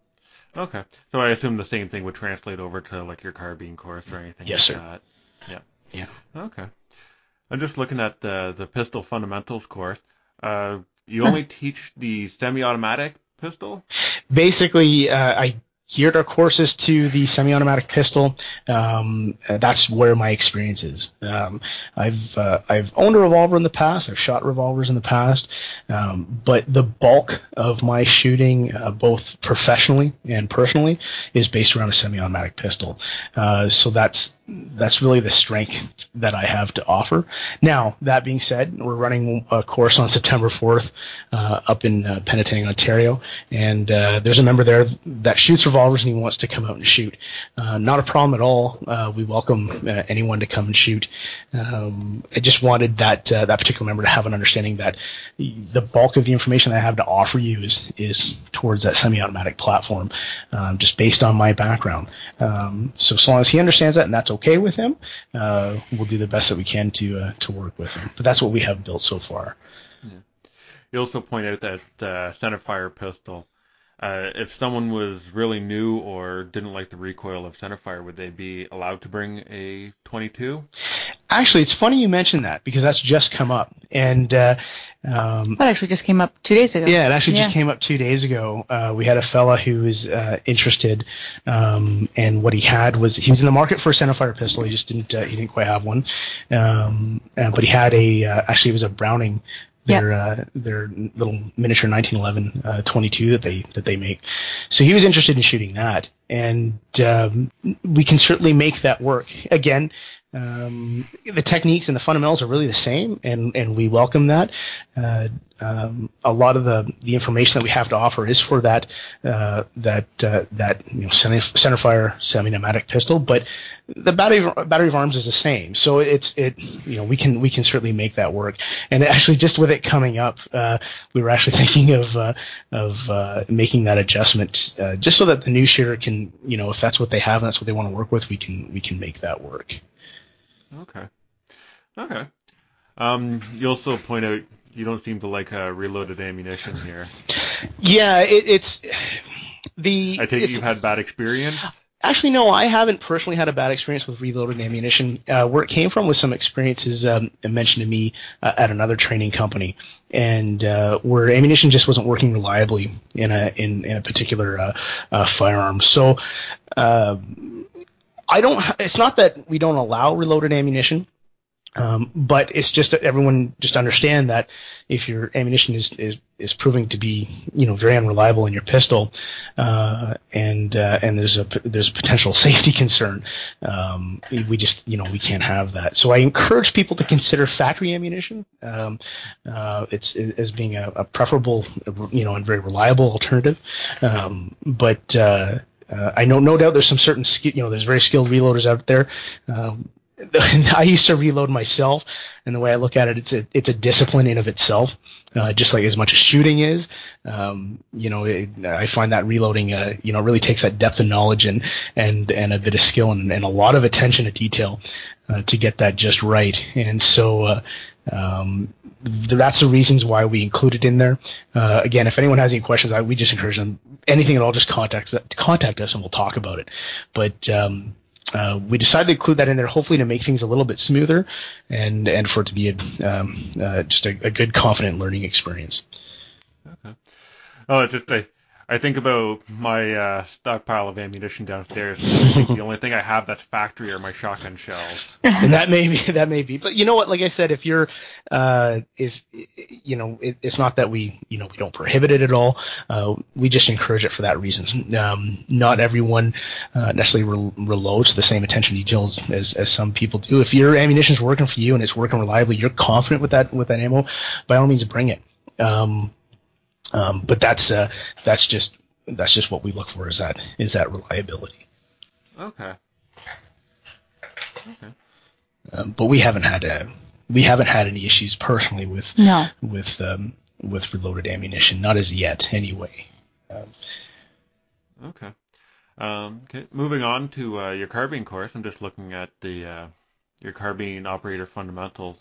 Okay, so I assume the same thing would translate over to like your carbine course or anything Yes, like sir. that. Yeah. Yeah. Okay. I'm just looking at the the pistol fundamentals course. Uh, you only teach the semi-automatic pistol? Basically, uh, I geared our courses to the semi-automatic pistol. Um, uh, that's where my experience is. Um, I've uh, I've owned a revolver in the past. I've shot revolvers in the past, um, but the bulk of my shooting, uh, both professionally and personally, is based around a semi-automatic pistol. Uh, so that's that's really the strength that I have to offer. Now, that being said, we're running a course on September fourth uh, up in uh, Penetang, Ontario, and uh, there's a member there that shoots revolvers and he wants to come out and shoot. Uh, not a problem at all. Uh, we welcome uh, anyone to come and shoot. Um, I just wanted that uh, that particular member to have an understanding that the bulk of the information I have to offer you is is towards that semi-automatic platform, um, just based on my background. Um, so as long as he understands that and that's okay with him, uh, we'll do the best that we can to uh, to work with him. But that's what we have built so far. Yeah. You also point out that uh, centerfire pistol. Uh, if someone was really new or didn't like the recoil of centerfire, would they be allowed to bring a twenty-two? Actually, it's funny you mentioned that because that's just come up, and uh, um, That actually just came up two days ago. yeah, it actually Yeah. just came up two days ago. Uh, we had a fella who was uh, interested, um, and what he had was he was in the market for a centerfire pistol. He just didn't uh, he didn't quite have one, um, uh, but he had a uh, actually it was a Browning. Their uh, their little miniature nineteen eleven uh, twenty-two that they that they make. So he was interested in shooting that, and um, we can certainly make that work. Again, um, the techniques and the fundamentals are really the same, and, and we welcome that. Uh, um, a lot of the, the information that we have to offer is for that uh, that uh, that you know center, centerfire semi-pneumatic pistol, but the battery battery of arms is the same. So it's it you know we can we can certainly make that work. And actually, just with it coming up, uh, we were actually thinking of uh, of uh, making that adjustment uh, just so that the new shooter can you know if that's what they have and that's what they want to work with, we can we can make that work. Okay. Okay. Um, you also point out you don't seem to like uh, reloaded ammunition here. Yeah, it, it's the. I take it it's, you've had bad experience? Actually, no, I haven't personally had a bad experience with reloaded ammunition. Uh, where it came from was some experiences um, mentioned to me uh, at another training company, and uh, where ammunition just wasn't working reliably in a in, in a particular uh, uh, firearm. So, uh, I don't. It's not that we don't allow reloaded ammunition. Um, but it's just that everyone just understand that if your ammunition is, is, is proving to be, you know, very unreliable in your pistol, uh, and uh, and there's a there's a potential safety concern, um, we just you know we can't have that. So I encourage people to consider factory ammunition. Um, uh, it's as being a, a preferable, you know, and very reliable alternative. Um, but uh, uh, I know no doubt there's some certain skill, you know, there's very skilled reloaders out there. Um, I used to reload myself, and the way I look at it, it's a it's a discipline in of itself, uh, just like as much as shooting is. Um, you know, it, I find that reloading, uh, you know, really takes that depth of knowledge and and, and a bit of skill and, and a lot of attention to detail uh, to get that just right. And so uh, um, that's the reasons why we include it in there. Uh, again, if anyone has any questions, I, we just encourage them. Anything at all, just contact contact us and we'll talk about it. But um, Uh, we decided to include that in there, hopefully to make things a little bit smoother, and and for it to be a, um, uh, just a, a good, confident learning experience. Okay. Oh, just I, I think about my uh, stockpile of ammunition downstairs. I think the only thing I have that's factory are my shotgun shells. And that may be, that may be, but you know what? Like I said, if you're, uh, if you know, it, it's not that we, you know, we don't prohibit it at all. Uh, we just encourage it for that reason. Um, not everyone uh, necessarily re- reloads the same attention to details as, as some people do. If your ammunition is working for you and it's working reliably, you're confident with that with that ammo, by all means, bring it. Um, um, but that's uh, that's just that's just what we look for is that is that reliability. Okay. Okay. Um, but we haven't had a we haven't had any issues personally with No. with um, with reloaded ammunition, not as yet, anyway. Um, Okay. Um, okay. Moving on to uh, your carbine course, I'm just looking at the uh, your carbine operator fundamentals.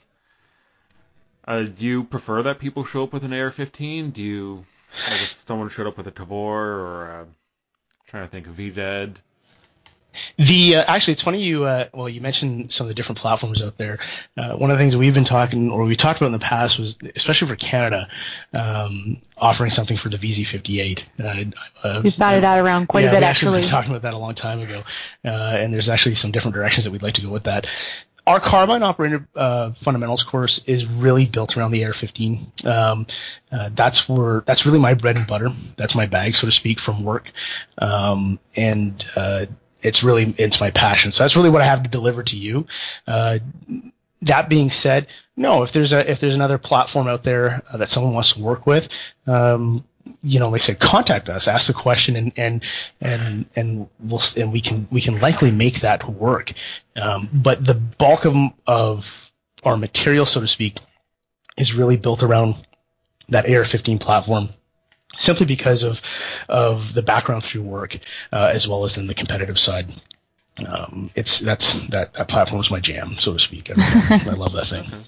Uh, do you prefer that people show up with an A R fifteen? Do you, like, if someone showed up with a Tavor or uh, trying to think of V Z? The uh, actually, it's funny you uh, well you mentioned some of the different platforms out there. Uh, one of the things that we've been talking or we talked about in the past was, especially for Canada, um, offering something for the V Z fifty-eight. Uh, uh, We've batted that around quite yeah, a bit, we actually. We've been talking about that a long time ago, uh, and there's actually some different directions that we'd like to go with that. Our carbine operator uh, fundamentals course is really built around the A R fifteen. Um, uh, that's where that's really my bread and butter. That's my bag, so to speak, from work, um, and uh, it's really it's my passion. So that's really what I have to deliver to you. Uh, that being said, no, if there's a if there's another platform out there uh, that someone wants to work with, um, you know, like I said, contact us, ask the question, and and and and we'll and we can we can likely make that work. Um, but the bulk of of our material, so to speak, is really built around that A R fifteen platform, simply because of of the background through work, uh, as well as in the competitive side. Um, it's that's that, that platform is my jam, so to speak. I, I love that thing.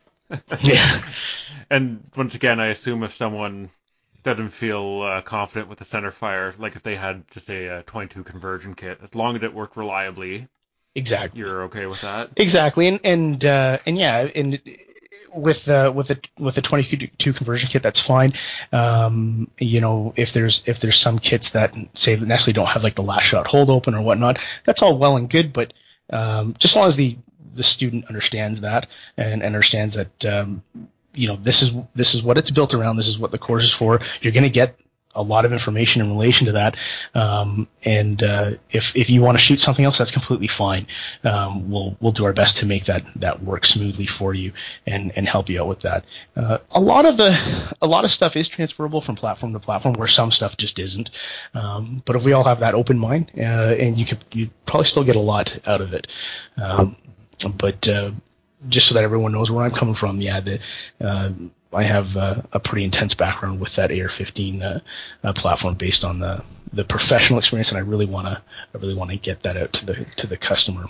Yeah. And once again, I assume if someone doesn't feel uh, confident with the center fire, like if they had to say a twenty-two conversion kit, as long as it worked reliably, Exactly. you're okay with that? Exactly, and and uh, and yeah, and with uh, with the with the twenty-two conversion kit, that's fine. Um, you know, if there's if there's some kits that say that necessarily don't have like the last shot hold open or whatnot, that's all well and good. But um, just as long as the the student understands that and understands that um, you know this is this is what it's built around. This is what the course is for. You're going to get a lot of information in relation to that, um, and uh, if if you want to shoot something else, that's completely fine. Um, we'll we'll do our best to make that that work smoothly for you and and help you out with that. Uh, a lot of the a lot of stuff is transferable from platform to platform, where some stuff just isn't. Um, but if we all have that open mind, uh, and you could you probably still get a lot out of it. Um, but uh, just so that everyone knows where I'm coming from, yeah, the uh, I have uh, a pretty intense background with that A R fifteen uh, uh, platform based on the, the professional experience, and I really want to I really want to get that out to the to the customer.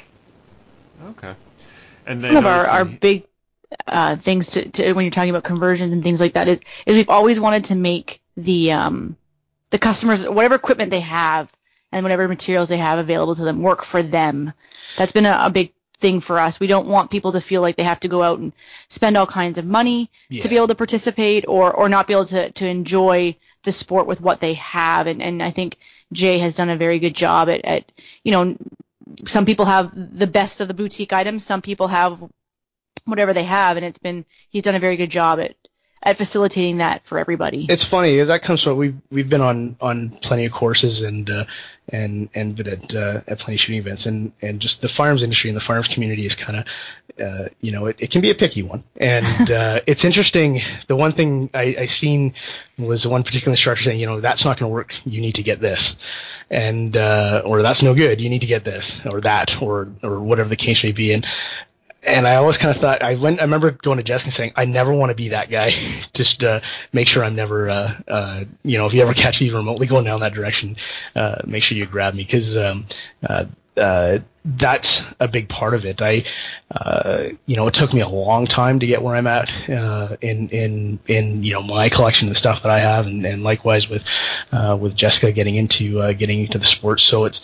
Okay. And then one of our, our big uh, things to, to when you're talking about conversions and things like that is is we've always wanted to make the um the customers, whatever equipment they have and whatever materials they have available to them, work for them. That's been a, a big thing for us. We don't want people to feel like they have to go out and spend all kinds of money Yeah. to be able to participate or or not be able to to enjoy the sport with what they have. And and I think Jay has done a very good job at, at you know, some people have the best of the boutique items, some people have whatever they have, and it's been he's done a very good job at at facilitating that for everybody. It's funny, as that comes from we've we've been on, on plenty of courses and uh, and and been at uh, at plenty of shooting events, and, and just the firearms industry and the firearms community is kind of uh, you know it, it can be a picky one, and uh, it's interesting. The one thing I, I seen was one particular instructor saying, you know, that's not going to work. You need to get this, and uh, or that's no good. You need to get this or that or or whatever the case may be, and. And I always kind of thought I went. I remember going to Jessica and saying, "I never want to be that guy. Just uh, make sure I'm never, uh, uh, you know, if you ever catch me remotely going down that direction, uh, make sure you grab me because um, uh, uh, that's a big part of it. I, uh, you know, it took me a long time to get where I'm at uh, in in in you know my collection of stuff that I have, and, and likewise with uh, with Jessica getting into uh, getting into the sport. So it's.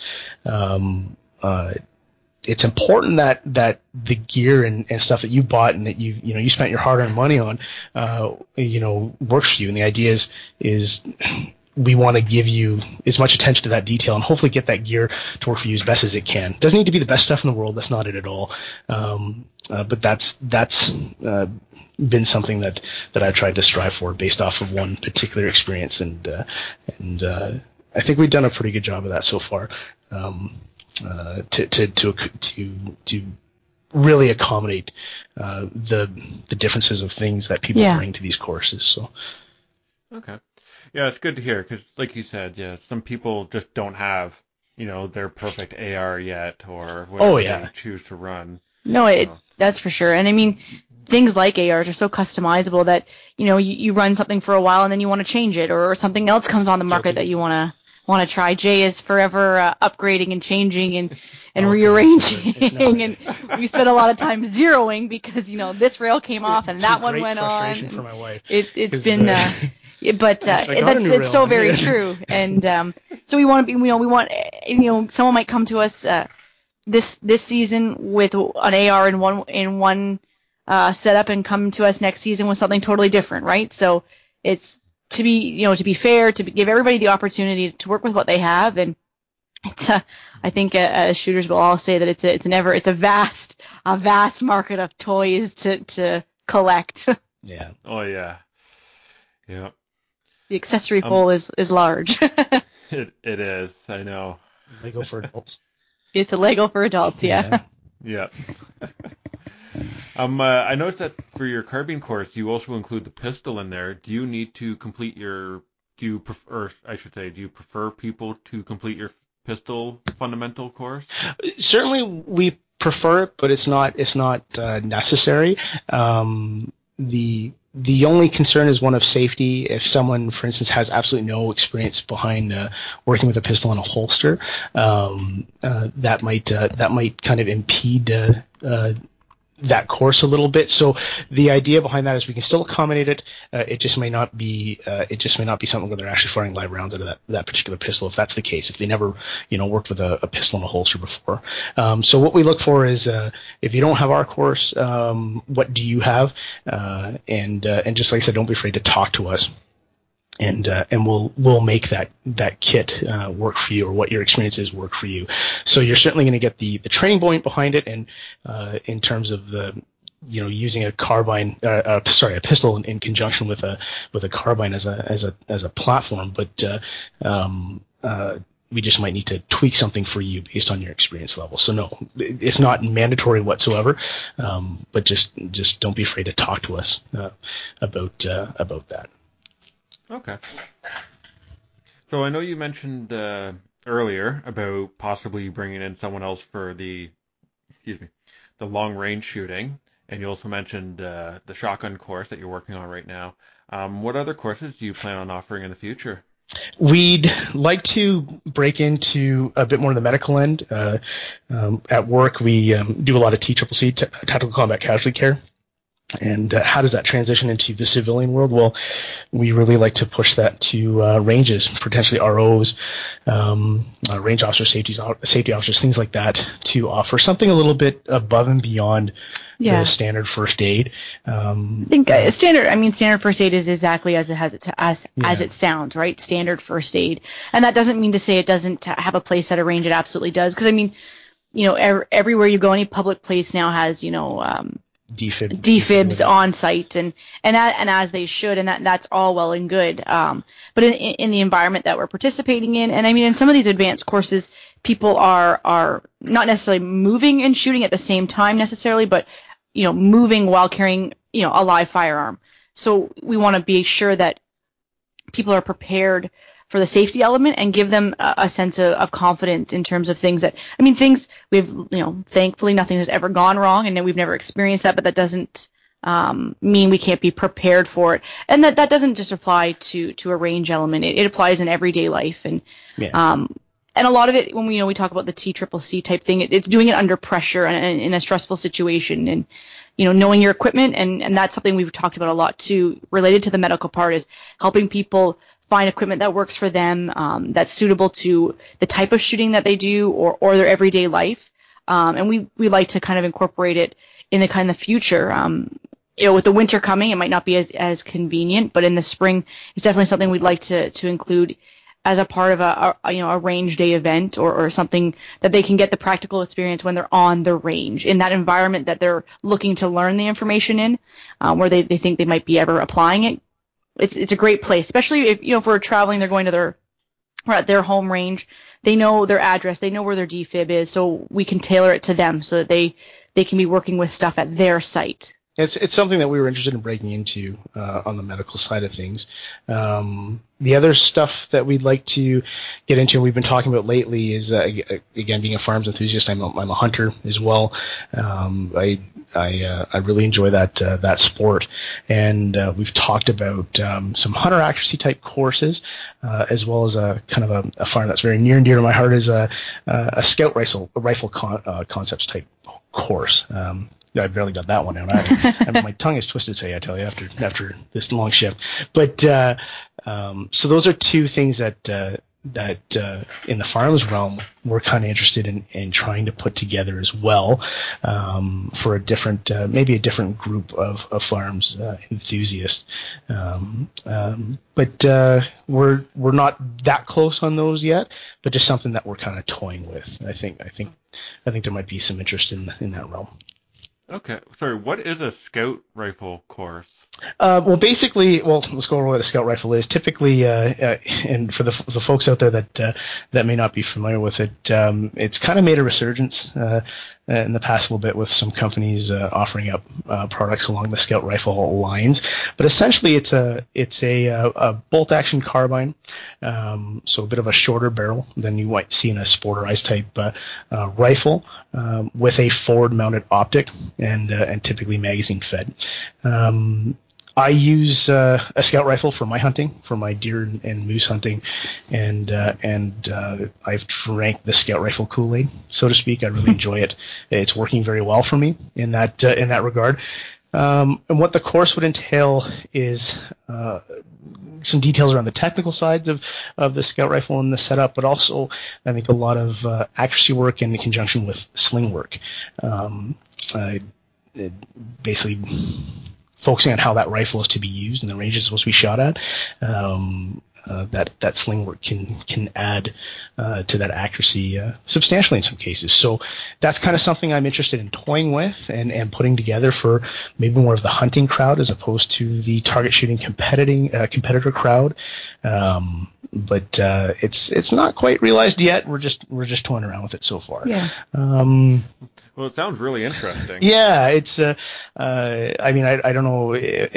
Um, uh, It's important that, that the gear and, and stuff that you bought and that you you know you spent your hard-earned money on, uh, you know, works for you. And the idea is is we want to give you as much attention to that detail and hopefully get that gear to work for you as best as it can. It doesn't need to be the best stuff in the world. That's not it at all. Um, uh, but that's that's uh, been something that, that I've tried to strive for based off of one particular experience, and uh, and uh, I think we've done a pretty good job of that so far. Um, Uh, to, to to to to really accommodate uh, the the differences of things that people Yeah. bring to these courses. So Okay. Yeah, it's good to hear because, like you said, yeah, some people just don't have, you know, their perfect A R yet or whatever Oh, yeah. they choose to run. No, it So. that's for sure. And I mean, things like A Rs are so customizable that, you know, you, you run something for a while and then you want to change it, or something else comes on the market that you want to want to try. Jay is forever uh, upgrading and changing and, and Oh, rearranging, and we spend a lot of time zeroing because, you know, this rail came off and It's a that one great went frustration on. for my wife. It, it's 'Cause, been, uh, uh, yeah, but uh, I got a that's new it's rail. so very Yeah. true. And um, so we want to be, you know, we want, you know, someone might come to us uh, this this season with an A R in one in one uh, setup and come to us next season with something totally different, right? So it's to be, you know, to be fair, to be, give everybody the opportunity to work with what they have, and it's a, I think uh, as shooters will all say that it's a, it's an ever, it's a vast, a vast market of toys to to collect. Yeah. Oh yeah, yeah. The accessory Um, hole is is large. It it is. I know. Lego for adults. It's a Lego for adults, yeah. Yeah. um, uh, I noticed that for your carbine course, you also include the pistol in there. Do you need to complete your? Do you prefer? I should say, do you prefer people to complete your pistol fundamental course? Certainly, we prefer it, but it's not it's not uh, necessary. Um, the the only concern is one of safety. If someone, for instance, has absolutely no experience behind uh, working with a pistol in a holster, um, uh, that might uh, that might kind of impede uh, uh, that course a little bit. So the idea behind that is we can still accommodate it. Uh, it just may not be uh, it just may not be something where they're actually firing live rounds out of that, that particular pistol, if that's the case, if they never, you know, worked with a, a pistol in a holster before. Um, so what we look for is uh, if you don't have our course, um, what do you have? Uh, and uh, and just like I said, don't be afraid to talk to us. And uh, and we'll we'll make that that kit uh, work for you, or what your experience is work for you. So you're certainly going to get the, the training point behind it, and uh, in terms of the, you know, using a carbine, uh, uh, sorry, a pistol in, in conjunction with a with a carbine as a as a as a platform. But uh, um, uh, we just might need to tweak something for you based on your experience level. So no, it's not mandatory whatsoever. Um, but just just don't be afraid to talk to us uh, about uh, about that. Okay. So I know you mentioned uh, earlier about possibly bringing in someone else for the, excuse me, the long range shooting, and you also mentioned uh, the shotgun course that you're working on right now. Um, what other courses do you plan on offering in the future? We'd like to break into a bit more of the medical end. Uh, um, at work, we um, do a lot of T C C C, t- Tactical Combat Casualty Care. And uh, how does that transition into the civilian world? Well, we really like to push that to uh, ranges, potentially R Os, um, uh, range officers, safety, safety officers, things like that, to offer something a little bit above and beyond Yeah. the standard first aid. Um, I think uh, standard. I mean, standard first aid is exactly as it has it as Yeah. as it sounds, right? Standard first aid, and that doesn't mean to say it doesn't have a place at a range. It absolutely does, because I mean, you know, er- everywhere you go, any public place now has, you know, um, defib, defibs on site, and and a- and as they should, and that that's all well and good. Um, but in in the environment that we're participating in, and I mean, in some of these advanced courses, people are are not necessarily moving and shooting at the same time necessarily, but you know, moving while carrying, you know, a live firearm. So we want to be sure that people are prepared for the safety element and give them a, a sense of, of confidence in terms of things that, I mean, things we've, you know, thankfully nothing has ever gone wrong, and we've never experienced that, but that doesn't um, mean we can't be prepared for it. And that, that doesn't just apply to, to a range element. It, it applies in everyday life. And, Yeah. um, and a lot of it, when we, you know, we talk about the T C C C type thing, it, it's doing it under pressure and, and in a stressful situation, and, you know, knowing your equipment, and, and that's something we've talked about a lot too, related to the medical part, is helping people find equipment that works for them, um, that's suitable to the type of shooting that they do, or, or their everyday life. Um, and we, we like to kind of incorporate it in the kind of future. Um, you know, with the winter coming, it might not be as, as convenient, but in the spring, it's definitely something we'd like to, to include as a part of a, a you know, a range day event, or, or something that they can get the practical experience when they're on the range, in that environment that they're looking to learn the information in, um, where they, they think they might be ever applying it. It's it's a great place, especially if, you know, if we're traveling, they're going to their, or at their home range, they know their address, they know where their defib is, so we can tailor it to them so that they, they can be working with stuff at their site. it's it's something that we were interested in breaking into uh, on the medical side of things. Um, the other stuff that we'd like to get into, and we've been talking about lately, is uh, again being a farms enthusiast. I'm a, I'm a hunter as well. Um, I I uh, I really enjoy that uh, that sport, and uh, we've talked about um, some hunter accuracy type courses, uh, as well as a kind of a, a farm that's very near and dear to my heart is a a scout rifle a rifle con, uh, concepts type course. Um, I barely got that one out. I, I mean, my tongue is twisted today, I tell you, after after this long shift. But uh, um, so those are two things that uh, that uh, in the farms realm we're kind of interested in, in trying to put together as well, um, for a different, uh, maybe a different group of, of farms uh, enthusiasts. Um, um, but uh, we're we're not that close on those yet. But just something that we're kind of toying with. I think I think I think there might be some interest in in that realm. Okay, sorry. What is a scout rifle course? Uh, well, basically, well, let's go over what a scout rifle is. Typically, uh, uh, and for the, the folks out there that uh, that may not be familiar with it, um, it's kind of made a resurgence uh, in the past little bit with some companies uh, offering up uh, products along the scout rifle lines. But essentially, it's a it's a, a, a bolt action carbine, um, so a bit of a shorter barrel than you might see in a sporterized type uh, uh, rifle, um, with a forward mounted optic and uh, and typically magazine fed. Um, I use uh, a scout rifle for my hunting, for my deer and, and moose hunting, and uh, and uh, I've drank the scout rifle Kool-Aid, so to speak. I really enjoy it. It's working very well for me in that uh, in that regard. Um, and what the course would entail is uh, some details around the technical sides of, of the scout rifle and the setup, but also I think a lot of uh, accuracy work in conjunction with sling work. Um, I, it basically focusing on how that rifle is to be used and the range it's supposed to be shot at. Um, uh, that that sling work can can add uh, to that accuracy uh, substantially in some cases. So that's kind of something I'm interested in toying with and, and putting together for maybe more of the hunting crowd as opposed to the target shooting competing uh, competitor crowd. Um, but uh, it's it's not quite realized yet. We're just we're just toying around with it so far. Yeah. Um, Well, it sounds really interesting. Yeah, it's. Uh, uh, I mean, I, I don't know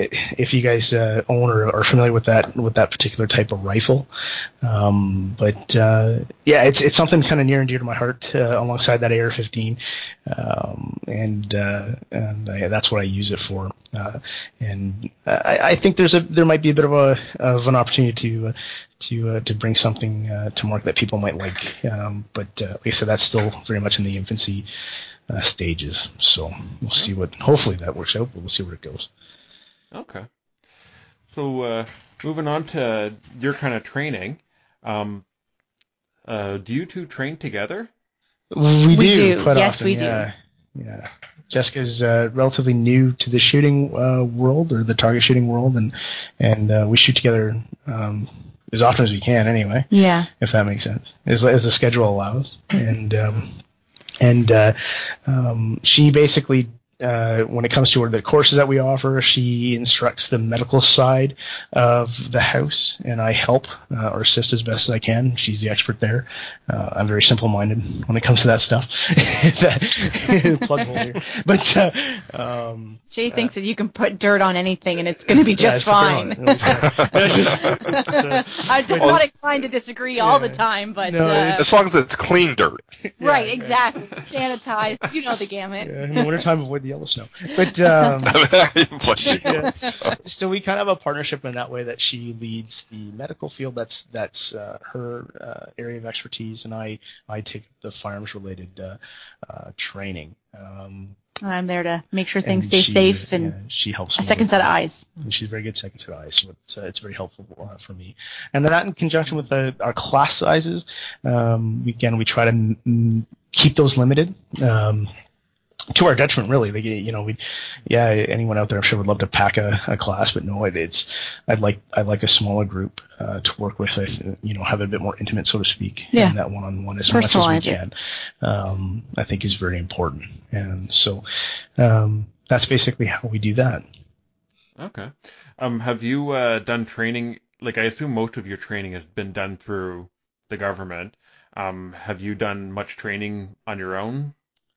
if you guys uh, own or are familiar with that with that particular type of rifle, um, but uh, yeah, it's it's something kind of near and dear to my heart, uh, alongside that A R fifteen, um, and uh, and I, that's what I use it for. Uh, and I, I think there's a there might be a bit of a of an opportunity to. Uh, to uh, to bring something uh, to market that people might like, um, but uh, like I said, that's still very much in the infancy uh, stages. So we'll see what. Hopefully that works out, but we'll see where it goes. Okay. So uh, moving on to your kind of training, um, uh, do you two train together? We, We do, do. quite Yes, often, we do. yeah. Yeah. Jessica's uh, relatively new to the shooting uh, world or the target shooting world, and and uh, we shoot together um, as often as we can, anyway. Yeah. If that makes sense, as as the schedule allows, and um, and uh, um, she basically. Uh, when it comes to the courses that we offer, she instructs the medical side of the house, and I help uh, or assist as best as I can. She's the expert there. Uh, I'm very simple-minded when it comes to that stuff. that, plug hole here. But uh, um, Jay thinks that you can put dirt on anything and it's going to be just yeah, fine. It'll be fine. I'm not inclined to disagree all the time, but No, uh, As long as it's clean dirt. right, yeah. exactly, sanitized. You know the gamut. Yeah, in the wintertime, avoid the yellow snow. But um, Bless you. yes. So we kind of have a partnership in that way that she leads the medical field. That's that's uh, her uh, area of expertise, and I I take the firearms related uh, uh, training. Um, I'm there to make sure things and stay she, safe and yeah, she helps a me second with set of that. eyes. And she's a very good second set of eyes, so it's, uh, it's very helpful uh, for me. And then that in conjunction with the, our class sizes, um, again, we try to m- m- keep those limited. Um, to our detriment, really. Like, you know, we, yeah, anyone out there, I'm sure, would love to pack a, a class, but no, it, it's, I'd like, I'd like a smaller group uh, to work with, uh, you know, have it a bit more intimate, so to speak. Yeah. And that one-on-one as Personalize much as we it. can, um, I think is very important. And so, um, that's basically how we do that. Okay. Um, have you uh, done training? Like, I assume most of your training has been done through the government. Um, have you done much training on your own?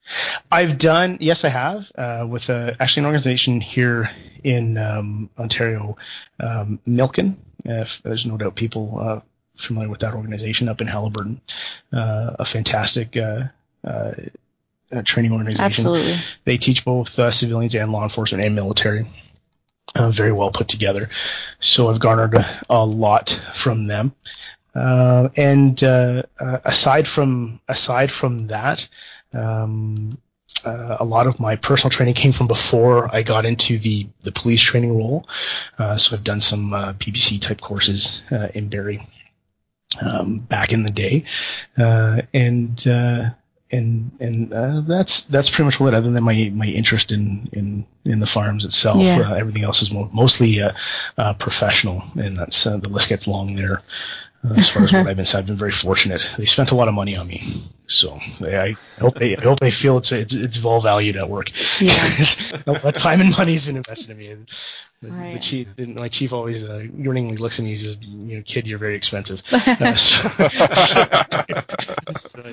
I've done, yes, I have, uh, with a, actually an organization here in um, Ontario, um, Milken. If there's no doubt people uh, familiar with that organization up in Haliburton. Uh, a fantastic uh, uh, uh, training organization. Absolutely. They teach both uh, civilians and law enforcement and military. Uh, very well put together. So I've garnered a, a lot from them. Uh, and uh, uh, aside from aside from that, um, uh, a lot of my personal training came from before I got into the, the police training role. Uh, so I've done some uh, B B C type courses uh, in Barrie um, back in the day, uh, and uh, and and uh, that's that's pretty much what. Other than my my interest in in, in the farms itself, Yeah. uh, everything else is mo- mostly uh, uh, professional, and that's uh, the list gets long there. Uh, as far as what I've been said, I've been very fortunate. They spent a lot of money on me, so I, I hope they I hope they feel it's it's, it's well valued at work. Yeah. A lot of time and money has been invested in me. And the, the Right. chief, my chief always uh, yearningly looks at me and says, "You know, kid, you're very expensive." Uh, so, so,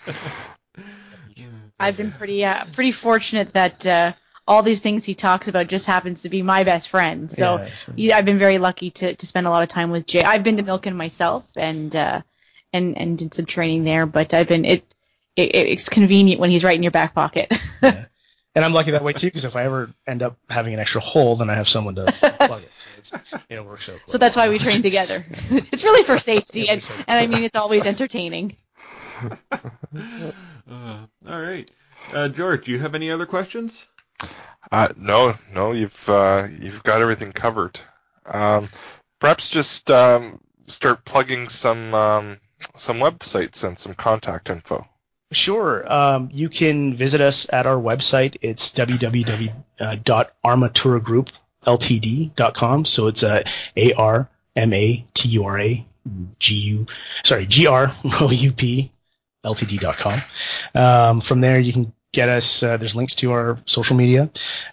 I've been pretty uh, pretty fortunate that uh, all these things he talks about just happens to be my best friend. So Yeah, sure. yeah, I've been very lucky to, to spend a lot of time with Jay. I've been to Milken myself and uh, and and did some training there, but I've been it, it it's convenient when he's right in your back pocket. yeah. And I'm lucky that way too, because if I ever end up having an extra hole, then I have someone to plug it. So it's, it works out. So that's why we train together. It's really for safety, Yeah, and, for safety. and I mean it's always entertaining. Uh, all right. Uh, George, do you have any other questions? Uh, no, no, you've uh, you've got everything covered. Um, perhaps just um, start plugging some um, some websites and some contact info. Sure. Um, you can visit us at our website. It's w w w dot armatura group l t d dot com. So it's uh, A R M A T U R A G U, sorry, G R O U P L T D dot com. Um, from there, you can get us. Uh, there's links to our social media.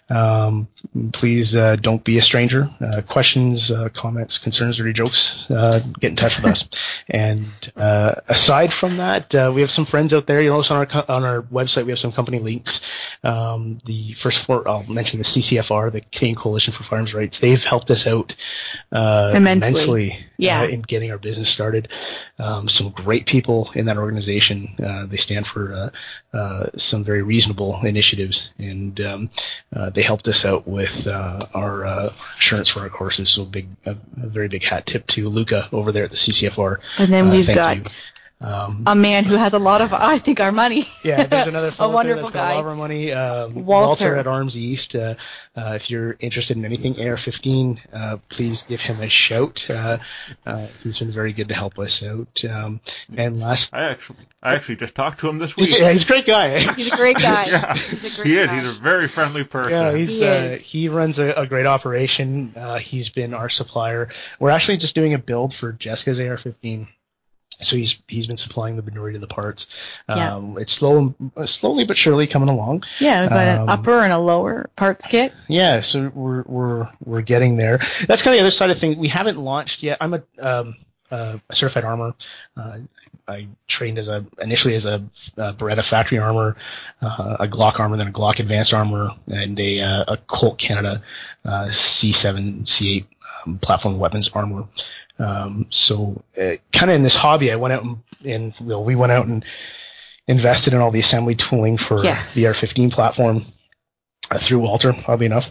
Um, please uh, don't be a stranger. Uh, questions, uh, comments, concerns, or jokes, uh, get in touch with us. And uh, aside from that, uh, we have some friends out there. You'll notice on our co- on our website we have some company links. Um, the first four, I'll mention the C C F R, the Canadian Coalition for Farms Rights. They've helped us out uh, Immensely. immensely Yeah. uh, in getting our business started. Um, some great people in that organization. Uh, they stand for uh, uh, some very reasonable initiatives, and um, uh, they helped us out with uh, our uh, insurance for our courses. So big, a, a very big hat tip to Luca over there at the C C F R. And then Uh, we've thank got you. Um, a man who has a lot of, I think, our money. yeah, there's another a fellow there wonderful that's got a lot guy. of our money. Um, Walter. at Arms East. Uh, uh, if you're interested in anything A R fifteen, uh, please give him a shout. Uh, uh, he's been very good to help us out. Um, and last, I actually, I actually just talked to him this week. yeah, he's a great guy. He's a great guy. Yeah, He's a great he is. guy. He's a very friendly person. Yeah, he's He uh, is. he runs a, a great operation. Uh, he's been our supplier. We're actually just doing a build for Jessica's A R fifteen. So he's he's been supplying the majority of the parts. Yeah. Um, it's slow, slowly but surely coming along. Yeah, we've got Um, an upper and a lower parts kit. Yeah, so we're we're we're getting there. That's kind of the other side of things. We haven't launched yet. I'm a um, uh, a certified armor. Uh, I trained as a initially as a, a Beretta factory armor, uh, a Glock armor, then a Glock advanced armor, and a uh, a Colt Canada uh, C seven C eight um, platform weapons armor. Um, so uh, kind of in this hobby, I went out and, and well, we went out and invested in all the assembly tooling for Yes. the A R fifteen platform uh, through Walter, oddly enough.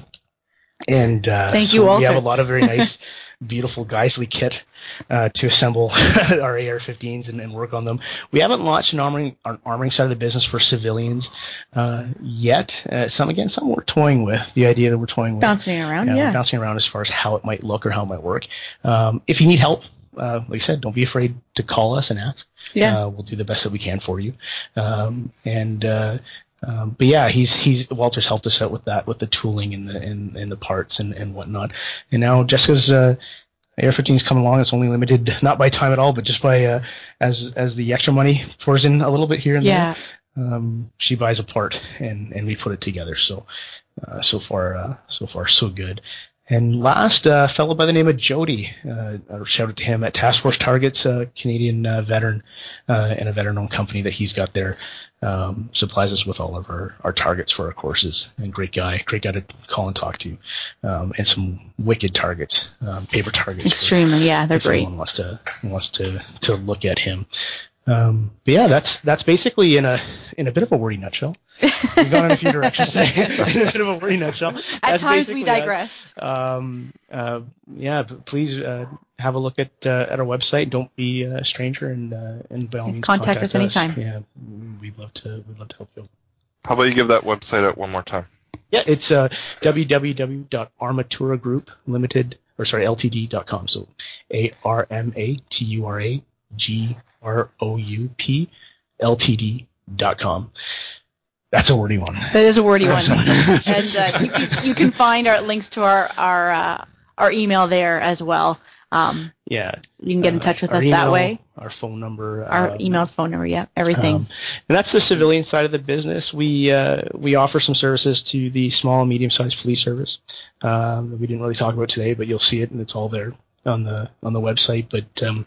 And uh, Thank so you, we Walter. have a lot of very nice, beautiful Geisley kit uh, to assemble our A R fifteens and, and work on them. We haven't launched an armoring, an armoring side of the business for civilians uh, yet. Uh, some again, some we're toying with. The idea that we're toying with, Bouncing around, we're yeah. bouncing around as far as how it might look or how it might work. Um, if you need help, uh, like I said, don't be afraid to call us and ask. Yeah. Uh, we'll do the best that we can for you. Um, and uh, um, but yeah, he's he's Walter's helped us out with that, with the tooling and the and, and the parts and, and whatnot. And now Jessica's uh, A R fifteen is coming along. It's only limited not by time at all, but just by uh, as as the extra money pours in a little bit here and Yeah. there. Um, she buys a part and, and we put it together. So uh, so far uh, so far so good. And last, uh, a fellow by the name of Jody, uh, a shout out to him at Task Force Targets, a Canadian uh, veteran uh, and a veteran-owned company that he's got there. um, supplies us with all of our, our targets for our courses. And great guy, great guy to call and talk to, um, and some wicked targets, um, paper targets. Extremely, yeah, they're if great. Anyone wants to wants to to look at him. Um, but yeah, that's that's basically in a in a bit of a wordy nutshell. We've gone in a few directions today. In a bit of a wordy nutshell. At That's times we basically digressed. Um, uh, yeah, but please uh, have a look at uh, at our website. Don't be a stranger, and uh, and by all means Contact contact us anytime. Yeah, we'd love to we'd love to help you. How about you give that website out one more time? Yeah, it's uh, w w w dot armatura group limited or sorry l t d dot com. So A R M A T U R A G R O U P L T D dot com. That's a wordy one. That is a wordy one. And uh, you can you can find our links to our our uh, our email there as well. Um, yeah, you can get in touch with uh, us email, that way. Our phone number, our um, email's phone number, yeah, everything. Um, and that's the civilian side of the business. We uh, we offer some services to the small and medium-sized police service um, that we didn't really talk about today, but you'll see it, and it's all there on the on the website. But um,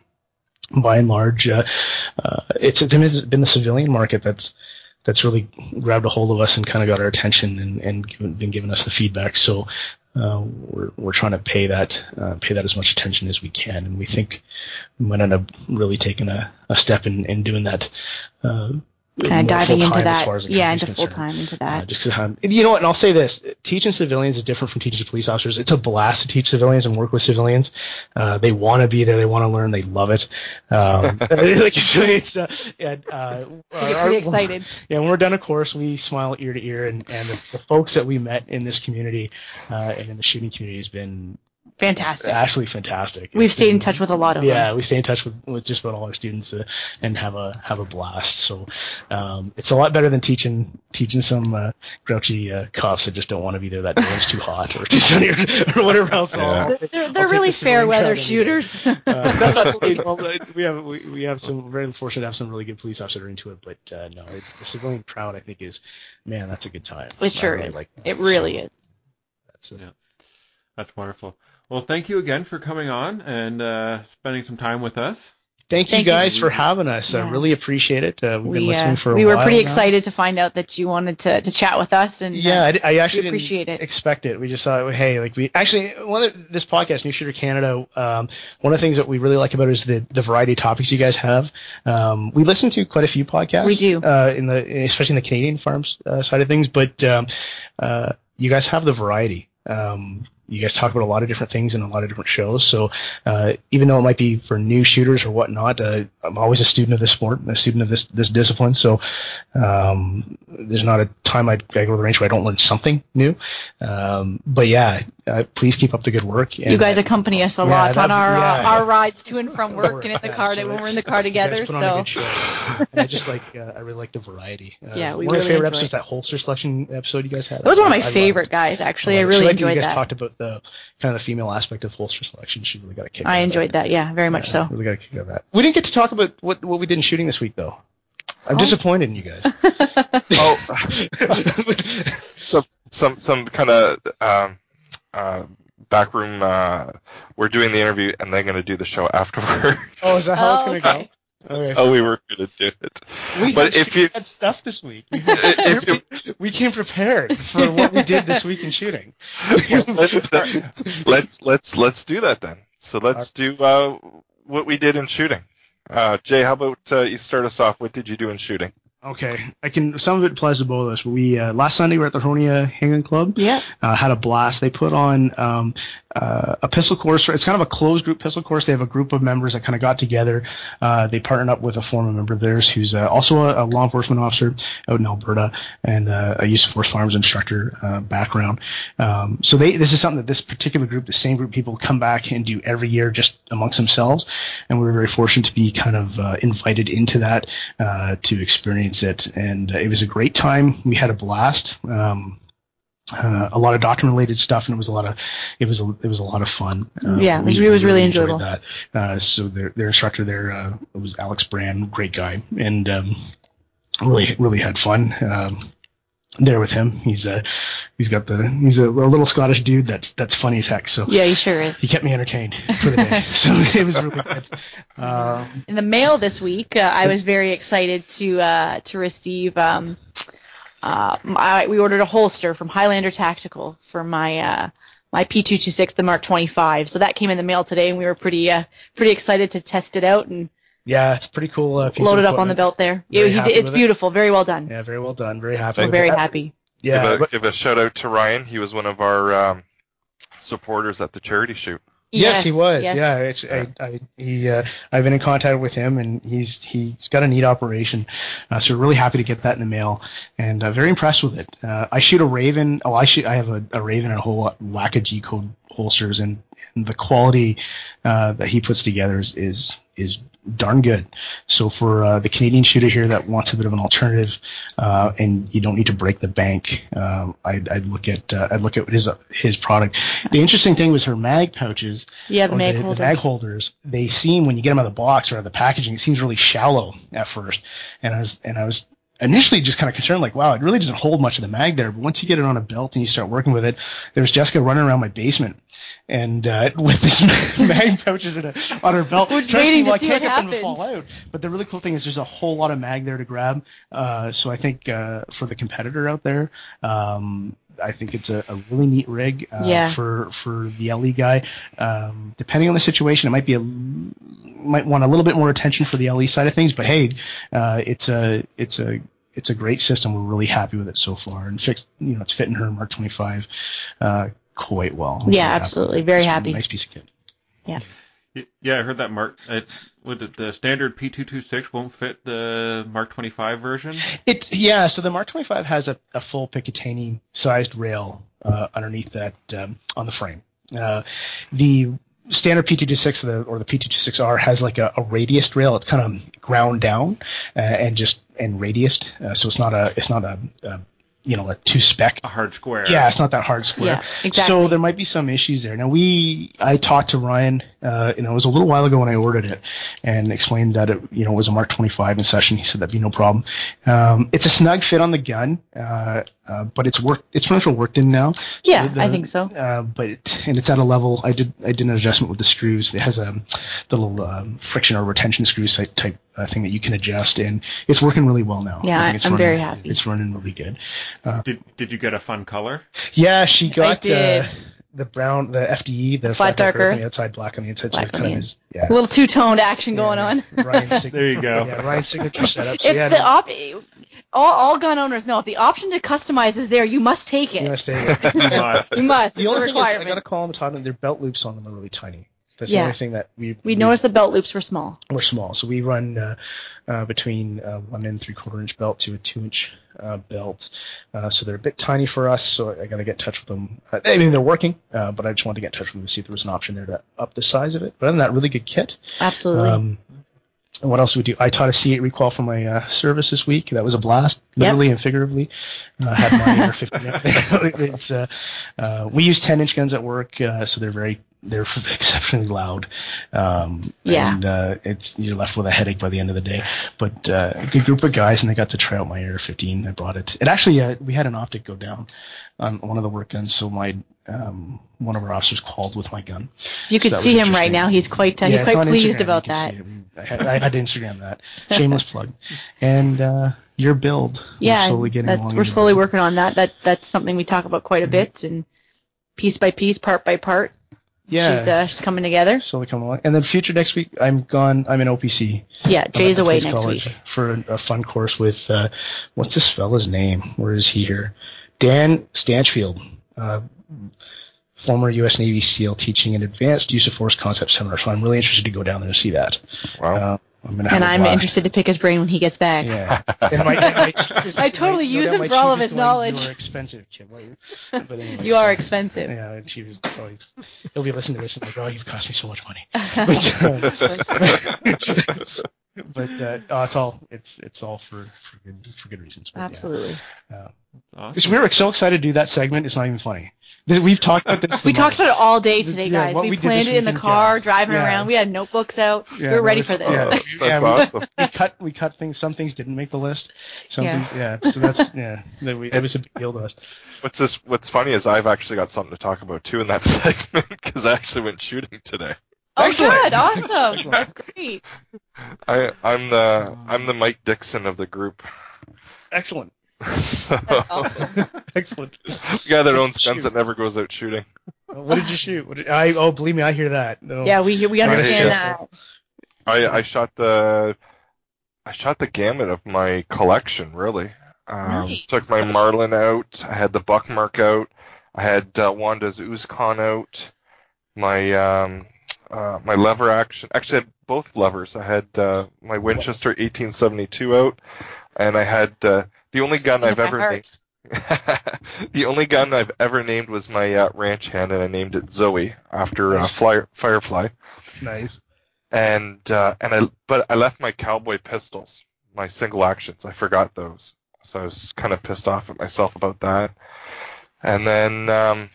by and large, uh, uh, it's been the civilian market that's that's really grabbed a hold of us and kind of got our attention and, and given, been giving us the feedback. So uh, we're we're trying to pay that uh, pay that as much attention as we can, and we think we might end up really taking a, a step in, in doing that. Uh, kind of diving into that, as as yeah, into full time into that. Uh, just cause, um, you know what? And I'll say this: teaching civilians is different from teaching police officers. It's a blast to teach civilians and work with civilians. Uh, they want to be there. They want to learn. They love it. Um, like it's, uh, and, uh, we get pretty excited. Yeah, when we're done a course, we smile ear to ear, and, and the, the folks that we met in this community uh, and in the shooting community has been fantastic. Actually fantastic. We've it's stayed been, in touch with a lot of yeah, them. we stay in touch with, with just about all our students uh, and have a have a blast. So um, it's a lot better than teaching teaching some uh, grouchy uh, cops that just don't want to be there that day. It's too hot or too sunny or, or whatever else. Yeah. I'll, they're they're, they're really fair weather shooters. uh, well, we have we, we have some very fortunate to have some really good police officers that are into it, but uh, no, it, the civilian crowd I think is man, that's a good time. It sure really is. Like it really so, is. That's it. Yeah. That's wonderful. Well, thank you again for coming on and uh, spending some time with us. Thank you Thank guys you. for having us. I Yeah. uh, really appreciate it. Uh, we've we, been listening uh, for a we while. We were pretty now. excited to find out that you wanted to, to chat with us, and yeah, uh, I, I actually we appreciate didn't it. expect it. We just thought, hey, like we actually one of the, this podcast, New Shooter Canada. Um, one of the things that we really like about it is the the variety of topics you guys have. Um, we listen to quite a few podcasts. We do, uh, in the especially in the Canadian farms uh, side of things, but um, uh, you guys have the variety. Um, you guys talk about a lot of different things in a lot of different shows. So uh, even though it might be for new shooters or whatnot, uh, I'm always a student of this sport, a student of this this discipline. So um, there's not a time I, I go to the range where I don't learn something new. Um, but yeah, uh, please keep up the good work. And, you guys accompany us a yeah, lot on our yeah, uh, our rides to and from work and in the yeah, car so when we're in the car together. Put on So a good show. And I just like uh, I really like the variety. Uh, yeah, we one really of my favorite enjoy episodes it. that holster selection episode you guys had. That was one of my I, I favorite guys, actually. I, I really so enjoyed you guys that. talked about the kind of the female aspect of holster selection. She really got a kick. I out enjoyed of that. that. Yeah, very much yeah, so. Really got a kick out of that. We didn't get to talk about what what we did in shooting this week, though. I'm oh. disappointed in you guys. Oh, some some some kind of um, uh, backroom. Uh, we're doing the interview and they're going to do the show afterward. Oh, is that how oh, it's going to okay. go? Okay. That's how we were going to do it. We but had, if you had stuff this week, we, if you, we came prepared for what we did this week in shooting. let's, let's let's let's do that then. So let's do uh, what we did in shooting. Uh, Jay, how about uh, you start us off? What did you do in shooting? Okay, I can. Some of it applies to both of us. But we uh, last Sunday we were at the Hernia Hanging Club. Yeah. Uh, had a blast. They put on um, uh, a pistol course. It's kind of a closed group pistol course. They have a group of members that kind of got together. Uh, they partnered up with a former member of theirs who's uh, also a, a law enforcement officer out in Alberta and uh, a use of force firearms instructor uh, background. Um, so they this is something that this particular group, the same group of people, come back and do every year just amongst themselves. And we were very fortunate to be kind of uh, invited into that uh, to experience it, and uh, it was a great time. We had a blast. Um, uh, a lot of doctrine related stuff, and it was a lot of it was a, it was a lot of fun. Uh, yeah, it was, we, it was we really enjoyed enjoyable. That. Uh, so their their instructor there uh, was Alex Brand, great guy, and um, really really had fun. Um, there with him. He's uh he's got the he's a, a little Scottish dude that's that's funny as heck. So Yeah, he sure is. he kept me entertained for the day. So it was really good. Uh, In the mail this week, uh, I was very excited to uh, to receive. Um, uh, I, we ordered a holster from Highlander Tactical for my uh, my P two twenty-six, the Mark twenty-five. So that came in the mail today, and we were pretty uh, pretty excited to test it out and yeah, it's pretty cool. Uh, piece load of it up on the equipment. belt there. Very Yeah, he happy did, it's with it. beautiful, very well done. Yeah, very well done. Very happy. We're with very it. happy. Yeah, give, a, but- give a shout out to Ryan. He was one of our um, supporters at the charity shoot. Yes, he was. yes. Yeah, it's, I, I, he, uh, I've been in contact with him, and he's he's got a neat operation. Uh, so we're really happy to get that in the mail, and uh, very impressed with it. Uh, I shoot a Raven. Oh, I shoot. I have a, a Raven and a whole whack of G code holsters, and, and the quality uh, that he puts together is is, is darn good. So for uh, the Canadian shooter here that wants a bit of an alternative, uh, and you don't need to break the bank, uh, I'd, I'd look at uh, I'd look at his his product. The interesting thing was her mag pouches. Yeah, the or mag the, holders. The mag holders. They seem when you get them out of the box or out of the packaging, it seems really shallow at first. And I was and I was initially just kind of concerned, like, wow, it really doesn't hold much of the mag there. But once you get it on a belt and you start working with it, there was Jessica running around my basement and uh, with this mag pouches in a, on her belt. We're just Trust me, waiting to well, I see can't what get them to happened. fall out. But the really cool thing is there's a whole lot of mag there to grab. Uh, so I think uh, for the competitor out there, um, I think it's a, a really neat rig uh, Yeah. for for the L E guy. Um, depending on the situation, it might be a might want a little bit more attention for the L E side of things. But hey, uh, it's a it's a it's a great system. We're really happy with it so far, and fixed. You know, it's fitting her Mark twenty-five uh, quite well. I'm Yeah, very happy absolutely. with it. Very It's a happy. Nice piece of kit. Yeah. Y- Yeah, I heard that Mark. It, would it, the standard P two twenty-six won't fit the Mark twenty-five version? It yeah. So the Mark twenty-five has a, a full Picatinny sized rail uh, underneath that um, on the frame. Uh, the standard P two twenty-six or the, or the P two twenty-six R has like a, a radiused rail. It's kind of ground down uh, and just and radiused. Uh, so it's not a it's not a, a you know a two spec. A hard square. Yeah, it's not that hard square. Yeah, exactly. So there might be some issues there. Now we, I talked to Ryan, uh, you know, it was a little while ago when I ordered it, and explained that it, you know, was a Mark twenty-five in session. He said that'd be no problem. Um, it's a snug fit on the gun, uh, uh, but it's worked. It's pretty much worked in now. Yeah, The- I think so. Uh, but it, and it's at a level. I did I did an adjustment with the screws. It has a little um, friction or retention screw type type uh, thing that you can adjust, and it's working really well now. Yeah, I think it's I'm running, very happy. It's running really good. Did Did you get a fun color? Yeah, she got did. Uh, the brown, the F D E, the Flat dark earth. on the outside, black on the inside. Black so on it kind the of is, yeah. A little two-toned action going Yeah, on. Ryan's sig- There you go. Yeah, Ryan's signature setup. So If yeah, the no, op- all, all gun owners know if the option to customize is there, you must take you it. must stay with it. You must. You must. The It's a only thing is, I requirement. got to call them, Todd, and their belt loops on them are really tiny. That's Yeah. the only thing that we We noticed the belt loops were small. we're small, so we run uh, uh, between uh, one and three quarter inch belt to a two inch uh, belt. Uh, so they're a bit tiny for us. So I got to get in touch with them. Uh, I mean, they're working, uh, but I just wanted to get in touch with them to see if there was an option there to up the size of it. But other than that, really good kit. Absolutely. Um, and what else do we do? I taught a C eight recoil for my uh, service this week. That was a blast, literally and figuratively. Uh, had my R fifteen out there. It's, uh, uh, we use ten inch guns at work, uh, so they're very they're exceptionally loud. Um, Yeah. And uh, it's you're left with a headache by the end of the day. But uh, a good group of guys, and they got to try out my A R fifteen. I brought it. It actually uh, we had an optic go down on one of the work guns, so my um, one of our officers called with my gun. you could that was see him right interesting. now. He's quite uh, Yeah, he's it's quite on pleased Instagram. about You that. can see it. I had, I had to Instagram that. Shameless plug. And uh, your build. Yeah, we're slowly getting that's, along we're in your slowly build. working on that. That that's something we talk about quite a bit, and piece by piece, part by part, Yeah. she's uh, she's coming together. Slowly coming along. And then future next week, I'm gone. I'm in O P C. Yeah, I'm Jay's at away Police next College week. for a, a fun course with uh, what's this fella's name? Where is he here? Dan Stanchfield, uh, former U S Navy SEAL, teaching an advanced use of force concept seminar. So I'm really interested to go down there and see that. Wow. Uh, I'm gonna have And a I'm blast. interested to pick his brain when he gets back. Yeah. And my, and my, I totally my- use no, him my for all chief of is his going, knowledge. You are expensive, kid. What are you? But anyway, You are so- expensive. Yeah, and she was probably, he'll be listening to this and like, oh, you've cost me so much money. But, uh, but uh, oh, it's all it's it's all for, for good for good reasons. But, yeah. Absolutely. Uh, Awesome. because we were so excited to do that segment, it's not even funny. We've talked about this. We talked about it all day today, Yeah, guys. what we we did planned this it in the weekend, car, yeah. driving Yeah. around. We had notebooks out. Yeah, we were no, ready it's- for this. Oh, yeah. that's Yeah, we- awesome. We cut we cut things. Some things didn't make the list. Some Yeah. things, yeah. So that's yeah. That we, it was a big deal to us. What's this? What's funny is I've actually got something to talk about too in that segment because I actually went shooting today. Oh, Excellent. good. Awesome. Excellent. That's great. I I'm the I'm the Mike Dixon of the group. Excellent. So, Awesome. Excellent. the guy that owns guns Shoot. that never goes out shooting. What did you shoot? What did, I oh believe me, I hear that. No. Yeah, we we understand Yeah. that. I I shot the I shot the gamut of my collection really. Um, Nice. Took my Marlin out. I had the Buckmark out. I had uh, Wanda's Uzcon out. My um uh, my lever action. Actually, I had both levers. I had uh, my Winchester eighteen seventy-two out, and I had uh, the only gun Into I've my ever heart. named. The only gun I've ever named was my uh, ranch hand, and I named it Zoe after uh, Nice. Fly, Firefly. Nice. And uh, and I but I left my cowboy pistols, my single actions. I forgot those, so I was kind of pissed off at myself about that. And then um,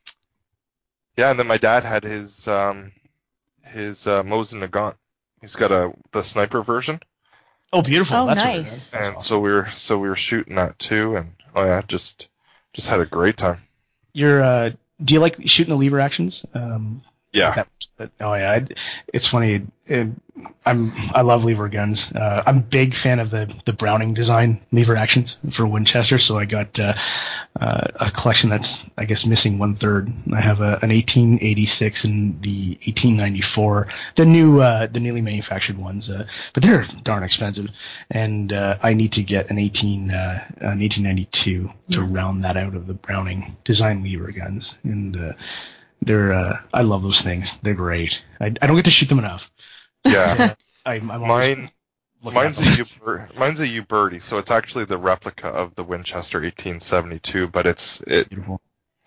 yeah, and then my dad had his um, his uh, Mosin Nagant. He's got a the sniper version, Oh, beautiful. Oh, That's nice. Really nice. That's and awesome. so we were so we were shooting that too. And oh yeah, just just had a great time. You're uh, do you like shooting the lever actions? Um, Yeah. That, that, oh yeah, I, it's funny. It, I'm I love lever guns. Uh, I'm a big fan of the the Browning design lever actions for Winchester. So I got uh, uh, a collection that's I guess missing one third. I have a, an eighteen eighty-six and the eighteen ninety-four, the new uh, the newly manufactured ones. Uh, but they're darn expensive, and uh, I need to get an eighteen uh, an eighteen ninety-two to round that out of the Browning design lever guns. And uh, they're uh, I love those things. They're great. I, I don't get to shoot them enough. Yeah. Uh, I'm, I'm always Mine looking Mine's at a them. U mine's a Uberti, so it's actually the replica of the Winchester eighteen seventy-two, but it's it, Beautiful.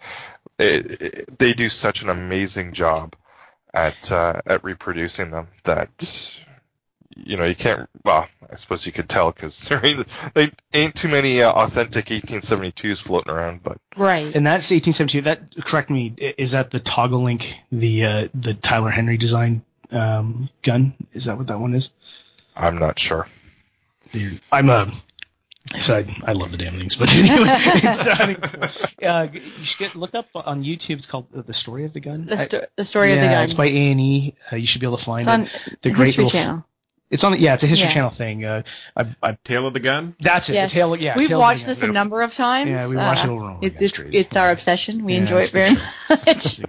it, it they do such an amazing job at uh, at reproducing them that you know you can't. Well, I suppose you could tell because there ain't there ain't too many uh, authentic eighteen seventy-twos floating around, but Right. And that's eighteen seventy-two. That correct me. i- Is that the Toggle Link, the uh, the Tyler Henry design um, gun? Is that what that one is? I'm not sure. The- I'm a. So I, I love the damn things, but anyway, it's, I think it's cool. Uh, you should get look up on YouTube. It's called uh, The Story of the Gun. The, I- sto- the story yeah, of the gun. it's by A and E. Uh, you should be able to find It's on it. the great History little- Channel. It's on. The, yeah, it's a History Yeah. Channel thing. Uh, I, I, Tail of the gun? that's it. Yeah. The tail. Yeah, We've Tail of the watched Gun. this a number of times. Yeah, we watch it Uh, over and over It, again. it's great. it's our obsession. We Yeah, enjoy it's it very good. much.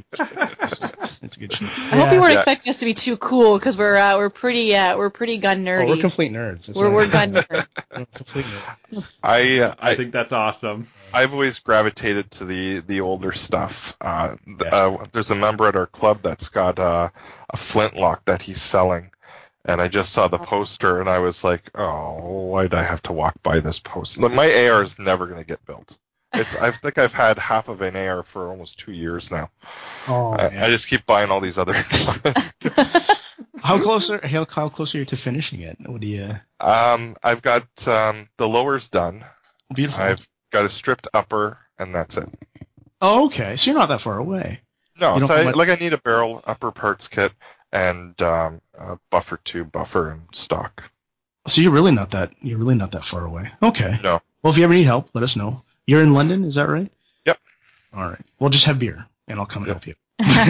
It's a good show. I hope you weren't Yeah. expecting us to be too cool because we're uh, we're pretty uh, we're pretty gun Oh, nerdy. we're complete nerds. It's we're, not- we're gun nerds. we're complete nerds. I uh, I I think that's awesome. I've always gravitated to the the older stuff. Uh, th- Yeah. uh, there's a member at our club that's got uh, a flintlock that he's selling, and I just saw the poster and I was like, oh, why did I have to walk by this poster? Look, my A R is never going to get built. It's I think I've had half of an A R for almost two years now. Oh, I, man. I just keep buying all these other. How close are how, how close are you to finishing it? What do you? um, I've got um, the lowers done. Beautiful. I've got a stripped upper, and that's it. Oh, okay. So you're not that far away. No, You don't so have I, much- like I need a barrel upper parts kit and um, a buffer tube, buffer and stock. So you're really not that you're really not that far away. Okay. No. Well, if you ever need help, let us know. You're in London, is that right? Yep. All right. Well, just have beer, and I'll come and Yep. help you.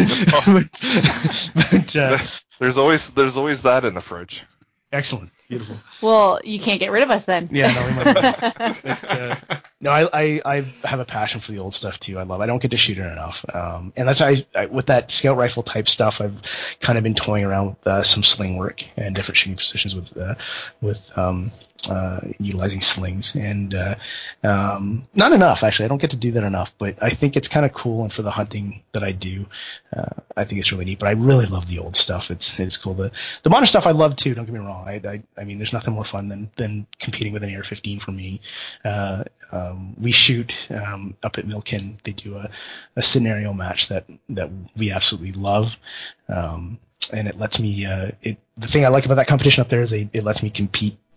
but, but, uh, There's always there's always that in the fridge. excellent. Beautiful. Well, you can't get rid of us then. Yeah, no, we might. But, uh, no, I, I I have a passion for the old stuff too. I love. I don't get to shoot it enough, um, and that's why I, I, with that scout rifle type stuff, I've kind of been toying around with uh, some sling work and different shooting positions with uh, with um, uh, utilizing slings, and uh, um, not enough actually. I don't get to do that enough, but I think it's kind of cool, and for the hunting that I do, uh, I think it's really neat. But I really love the old stuff. It's it's cool. The the modern stuff I love too. Don't get me wrong. I I, I mean, there's nothing more fun than than competing with an A R fifteen for me. Uh, um, we shoot um, up at Milken. They do a, a scenario match that that we absolutely love, um, and it lets me. Uh, it the thing I like about that competition up there is they, it lets me compete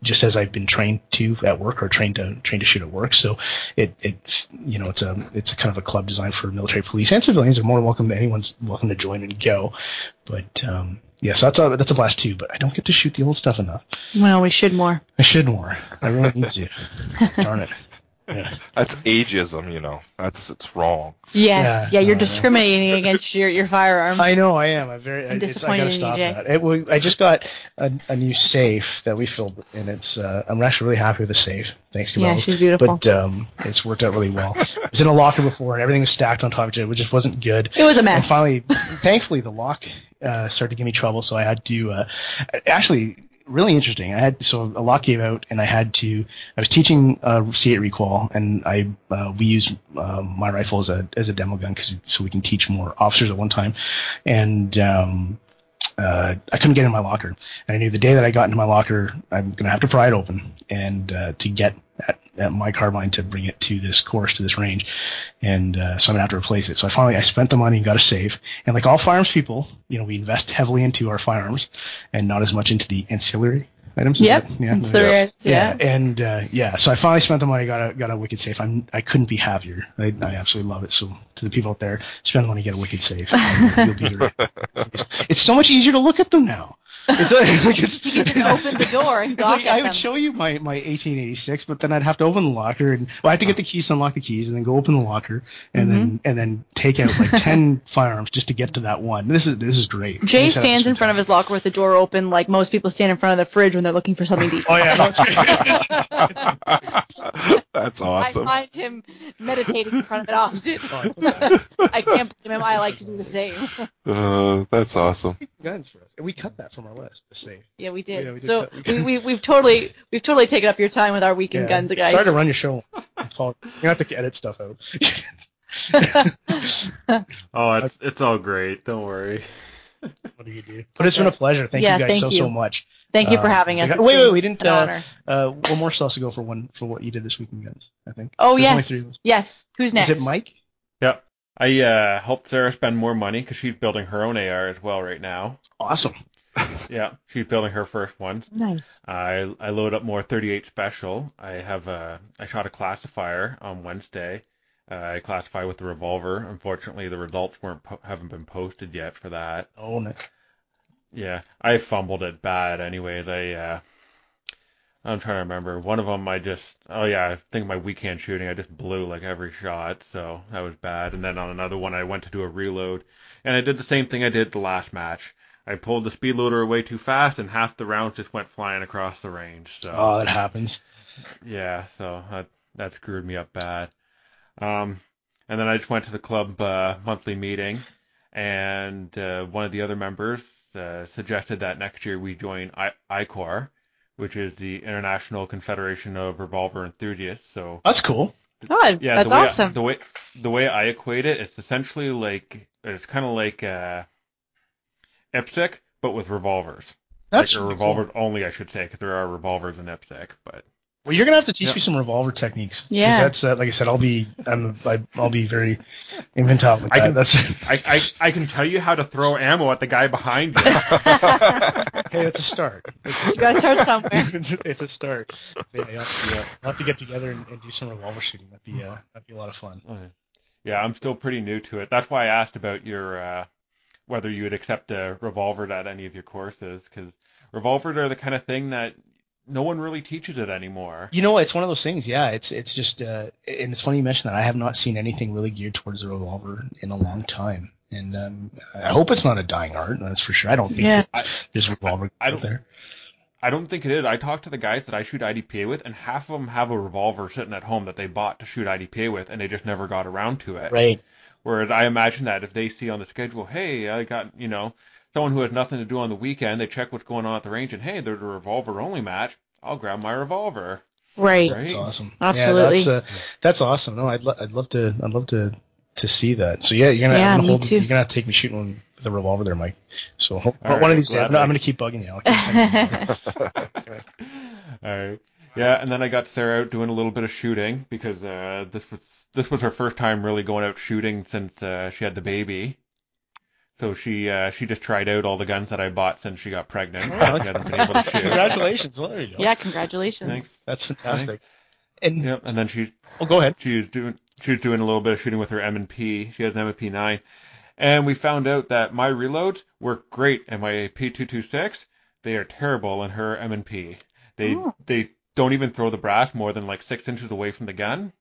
just as I've been trained to at work or trained to trained to shoot at work. So it it you know it's a it's a kind of a club designed for military police and civilians. Are more than welcome. Anyone's welcome to join and go. But um, yeah, so that's a that's a blast too. But I don't get to shoot the old stuff enough. Well, we should more. I should more. I really need to. Darn it. Yeah. That's ageism, you know. That's it's wrong. Yes, Yeah, yeah, you're no, I know. discriminating against your, your firearms. I know I am. I'm very. I'm it's- disappointed I gotta in you, stop Jay. that. It, we, I just got a, a new safe that we filled, and it's. Uh, I'm actually really happy with the safe. Thanks, Yeah, Cabell. she's beautiful. But um, it's worked out really well. It was in a locker before, and everything was stacked on top of each other, which just wasn't good. It was a And mess. finally, thankfully, the lock uh, started to give me trouble, so I had to. Uh, actually, really interesting. I had so a lock gave out, and I had to. I was teaching uh, C eight recoil, and I uh, we use uh, my rifle as a as a demo gun because so we can teach more officers at one time, and. Um, uh, I couldn't get in my locker, and I knew the day that I got into my locker, I'm gonna have to pry it open, and uh, to get at, at my carbine to bring it to this course, to this range, and uh, so I'm gonna have to replace it. So I finally I spent the money and got a safe, and like all firearms people, you know, we invest heavily into our firearms, and not as much into the ancillary items. Is Yep, that- yeah, it's the right, yeah, yeah. and uh, yeah, so I finally spent the money, got a got a wicked safe. I'm I couldn't be happier. I, I absolutely love it. So to the people out there, spend the money, get a wicked safe. You'll be it's so much easier to look at them now. It's like, like it's, You can just open the door and it's gawk like at I them. would show you my, my eighteen eighty-six, but then I'd have to open the locker and well, I had to get the keys to unlock the keys and then go open the locker and Mm-hmm. then and then take out like ten firearms just to get to that one. This is this is great. Jay This setup is stands in front of his locker with the door open, like most people stand in front of the fridge when they're looking for something to eat. Oh yeah, no, it's That's awesome. I find him meditating in front of it often. great. I can't blame him. I like to do the same. Uh, that's awesome. Guns for us. And we cut that from our list. The safe. Yeah, we did. Yeah, we did so cut- we we, we we've totally we've totally taken up your time with our weekend guns, guys. Sorry to run your show. Paul. You're gonna have to edit stuff out. Oh, it's it's all great. Don't worry. What do you do? But it's been a pleasure. Thank Yeah, you guys thank so you. so much. Thank you for Uh, having us. Wait, It's wait, been we didn't. an Uh, honor. uh, one more still has to go for one for what you did this week in guns. I think. Oh There's only yes, three of us. yes. Who's next? Is it Mike? Yeah. I uh, helped Sarah spend more money because she's building her own A R as well right now. Awesome. Yeah, she's building her first one. Nice. I I load up more thirty-eight special. I have a I shot a classifier on Wednesday. Uh, I classify with the revolver. Unfortunately, the results weren't po- haven't been posted yet for that. Own it. Yeah, I fumbled it bad. Anyways, I uh, I'm trying to remember. One of them I just oh yeah, I think my weak hand shooting I just blew like every shot, so that was bad. And then on another one I went to do a reload, and I did the same thing I did the last match. I pulled the speed loader away too fast, and half the rounds just went flying across the range. So Oh, that happens. yeah, so that that screwed me up bad. Um, and then I just went to the club uh, monthly meeting, and uh, one of the other members uh, suggested that next year we join I- I C O R, which is the International Confederation of Revolver Enthusiasts. So That's cool. Oh, yeah, that's the way, awesome. The way the way I equate it, it's essentially like it's kind of like uh, I P S C, but with revolvers. That's like, or cool. revolvers only, I should say, because there are revolvers in I P S C. But Well, you're gonna have to teach Yeah. me some revolver techniques. 'Cause Yeah. That's uh, like I said. I'll be. I'm. I, I'll be very infantile with I that. can- That's. I, I I can tell you how to throw ammo at the guy behind you. Hey, it's a start. It's a You gotta start somewhere. it's a start. Yeah, you'll have to, uh, we'll have to get together and, and do some revolver shooting. That'd be uh, that'd be a lot of fun. Yeah, I'm still pretty new to it. That's why I asked about your uh, whether you would accept a revolver at any of your courses, because revolvers are the kind of thing that no one really teaches it anymore. You know, it's one of those things. Yeah, it's it's just, uh, and it's funny you mention that. I have not seen anything really geared towards the revolver in a long time, and um, I hope it's not a dying art. That's for sure. I don't think Yeah. it's- there's revolver I out don't- there. I don't think it is. I talked to the guys that I shoot I D P A with, and half of them have a revolver sitting at home that they bought to shoot I D P A with, and they just never got around to it. Right. Whereas I imagine that if they see on the schedule, hey, I got, you know, someone who has nothing to do on the weekend, they check what's going on at the range, and hey, there's a revolver-only match, I'll grab my revolver. Right. Right. That's awesome. Absolutely. Yeah, that's, uh, that's awesome. No, I'd, lo- I'd love to. I'd love to to see that. So yeah, you're gonna, Yeah, I'm gonna me hold, too. you're gonna have to take me shooting one with a revolver there, Mike. So ho- All one right, of these days, gladly. I'm gonna keep bugging you. I'll keep sending you. All right. Yeah, and then I got Sarah out doing a little bit of shooting because uh, this was this was her first time really going out shooting since uh, she had the baby. So she uh, she just tried out all the guns that I bought since she got pregnant. Oh, She hasn't been able to shoot. Congratulations. Well, there you go. Yeah, congratulations. Thanks. That's fantastic. Thanks. And Yep. And then she oh, go ahead. she was doing she was doing a little bit of shooting with her M and P. She has an M and P nine, and we found out that my reloads work great in my P two twenty-six. They are terrible in her M and P. They Oh. they don't even throw the brass more than like six inches away from the gun,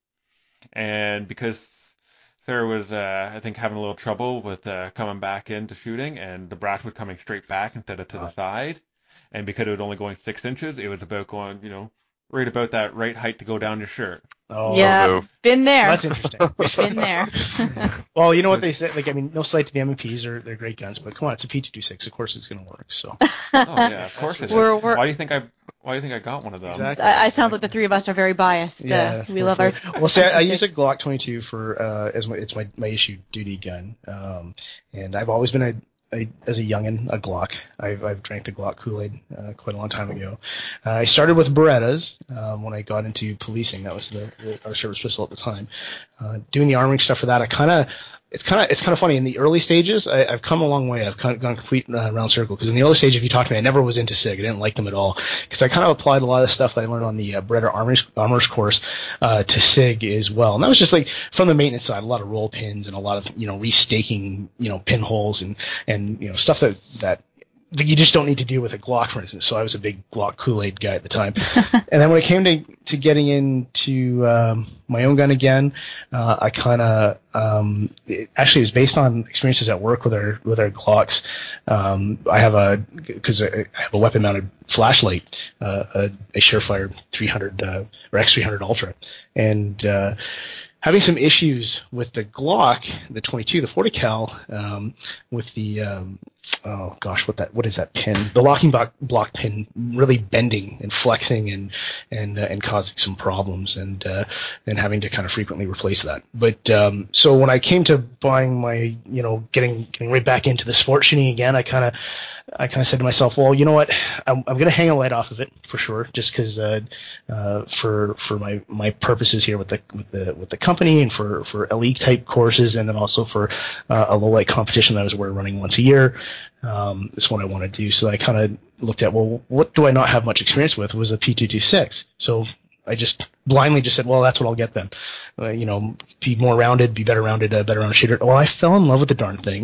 and because Sarah was, uh, I think, having a little trouble with uh, coming back into shooting, and the brass was coming straight back instead of to the side. And because it was only going six inches, it was about going, you know, right about that right height to go down your shirt. Oh, yeah, no. been there. That's interesting. Been there. Well, you know what they say. Like, I mean, no slight to the M and Ps, they're they're great guns, but come on, it's a P two twenty-six. Of course, it's going to work. So. Oh yeah, of course it is. We're- we're- Why do you think I? Why do you think I got one of them? Exactly. I, I sound like the three of us are very biased. Yeah, uh, we for love sure. our. Well, see, I, I use a twenty-six. Glock twenty-two for uh, as my it's my my issue duty gun, um, and I've always been a, a as a youngin a Glock. I've I've drank the Glock Kool-Aid uh, quite a long time ago. Uh, I started with Berettas um, when I got into policing. That was the, the our service pistol at the time. Uh, doing the armoring stuff for that, I kind of. It's kind of it's kind of funny. In the early stages, I, I've come a long way. I've kind of gone complete uh, round circle. Because in the early stage, if you talk to me, I never was into SIG. I didn't like them at all. Because I kind of applied a lot of stuff that I learned on the uh, Beretta Armors, Armors course uh, to SIG as well. And that was just like from the maintenance side, a lot of roll pins and a lot of you know restaking you know pinholes and and you know stuff that that. that you just don't need to do with a Glock, for instance. So I was a big Glock Kool-Aid guy at the time. And then when it came to, to getting into um, my own gun again, uh, I kind of um, it actually was based on experiences at work with our with our Glocks. Um, I have a because I have a weapon-mounted flashlight, uh, a, a Surefire three hundred uh, or X three hundred Ultra, and uh, having some issues with the Glock, the twenty-two, the forty cal, um, with the um, oh gosh, what that what is that pin? The locking block, block pin really bending and flexing and and uh, and causing some problems and uh, and having to kind of frequently replace that. But um, so when I came to buying my, you know, getting getting right back into the sport shooting again, I kind of I kind of said to myself, well, you know what, I'm, I'm going to hang a light off of it for sure, just because uh, uh, for for my, my purposes here with the with the with the company and for, for elite type courses, and then also for uh, a low light competition that I was we're running once a year. Um, is what I want to do. So I kind of looked at, well, what do I not have much experience with? Was a P two twenty-six. So I just blindly just said, well, that's what I'll get then. Uh, you know, be more rounded, be better rounded, a better rounded shooter. Well, I fell in love with the darn thing,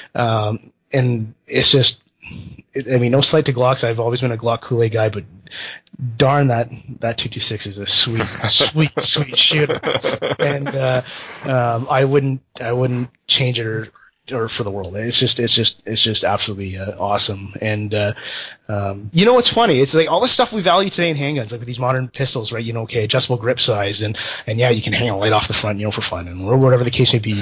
um, and it's just. I mean, no slight to Glocks. I've always been a Glock Kool-Aid guy, but darn that that two twenty-six is a sweet, sweet, sweet shooter, and uh, um, I wouldn't, I wouldn't change it or, or for the world. It's just, it's just, it's just absolutely uh, awesome. And uh, um, you know what's funny? It's like all the stuff we value today in handguns, like with these modern pistols, right? You know, okay, adjustable grip size, and and yeah, you can hang a light off the front, you know, for fun, and whatever the case may be.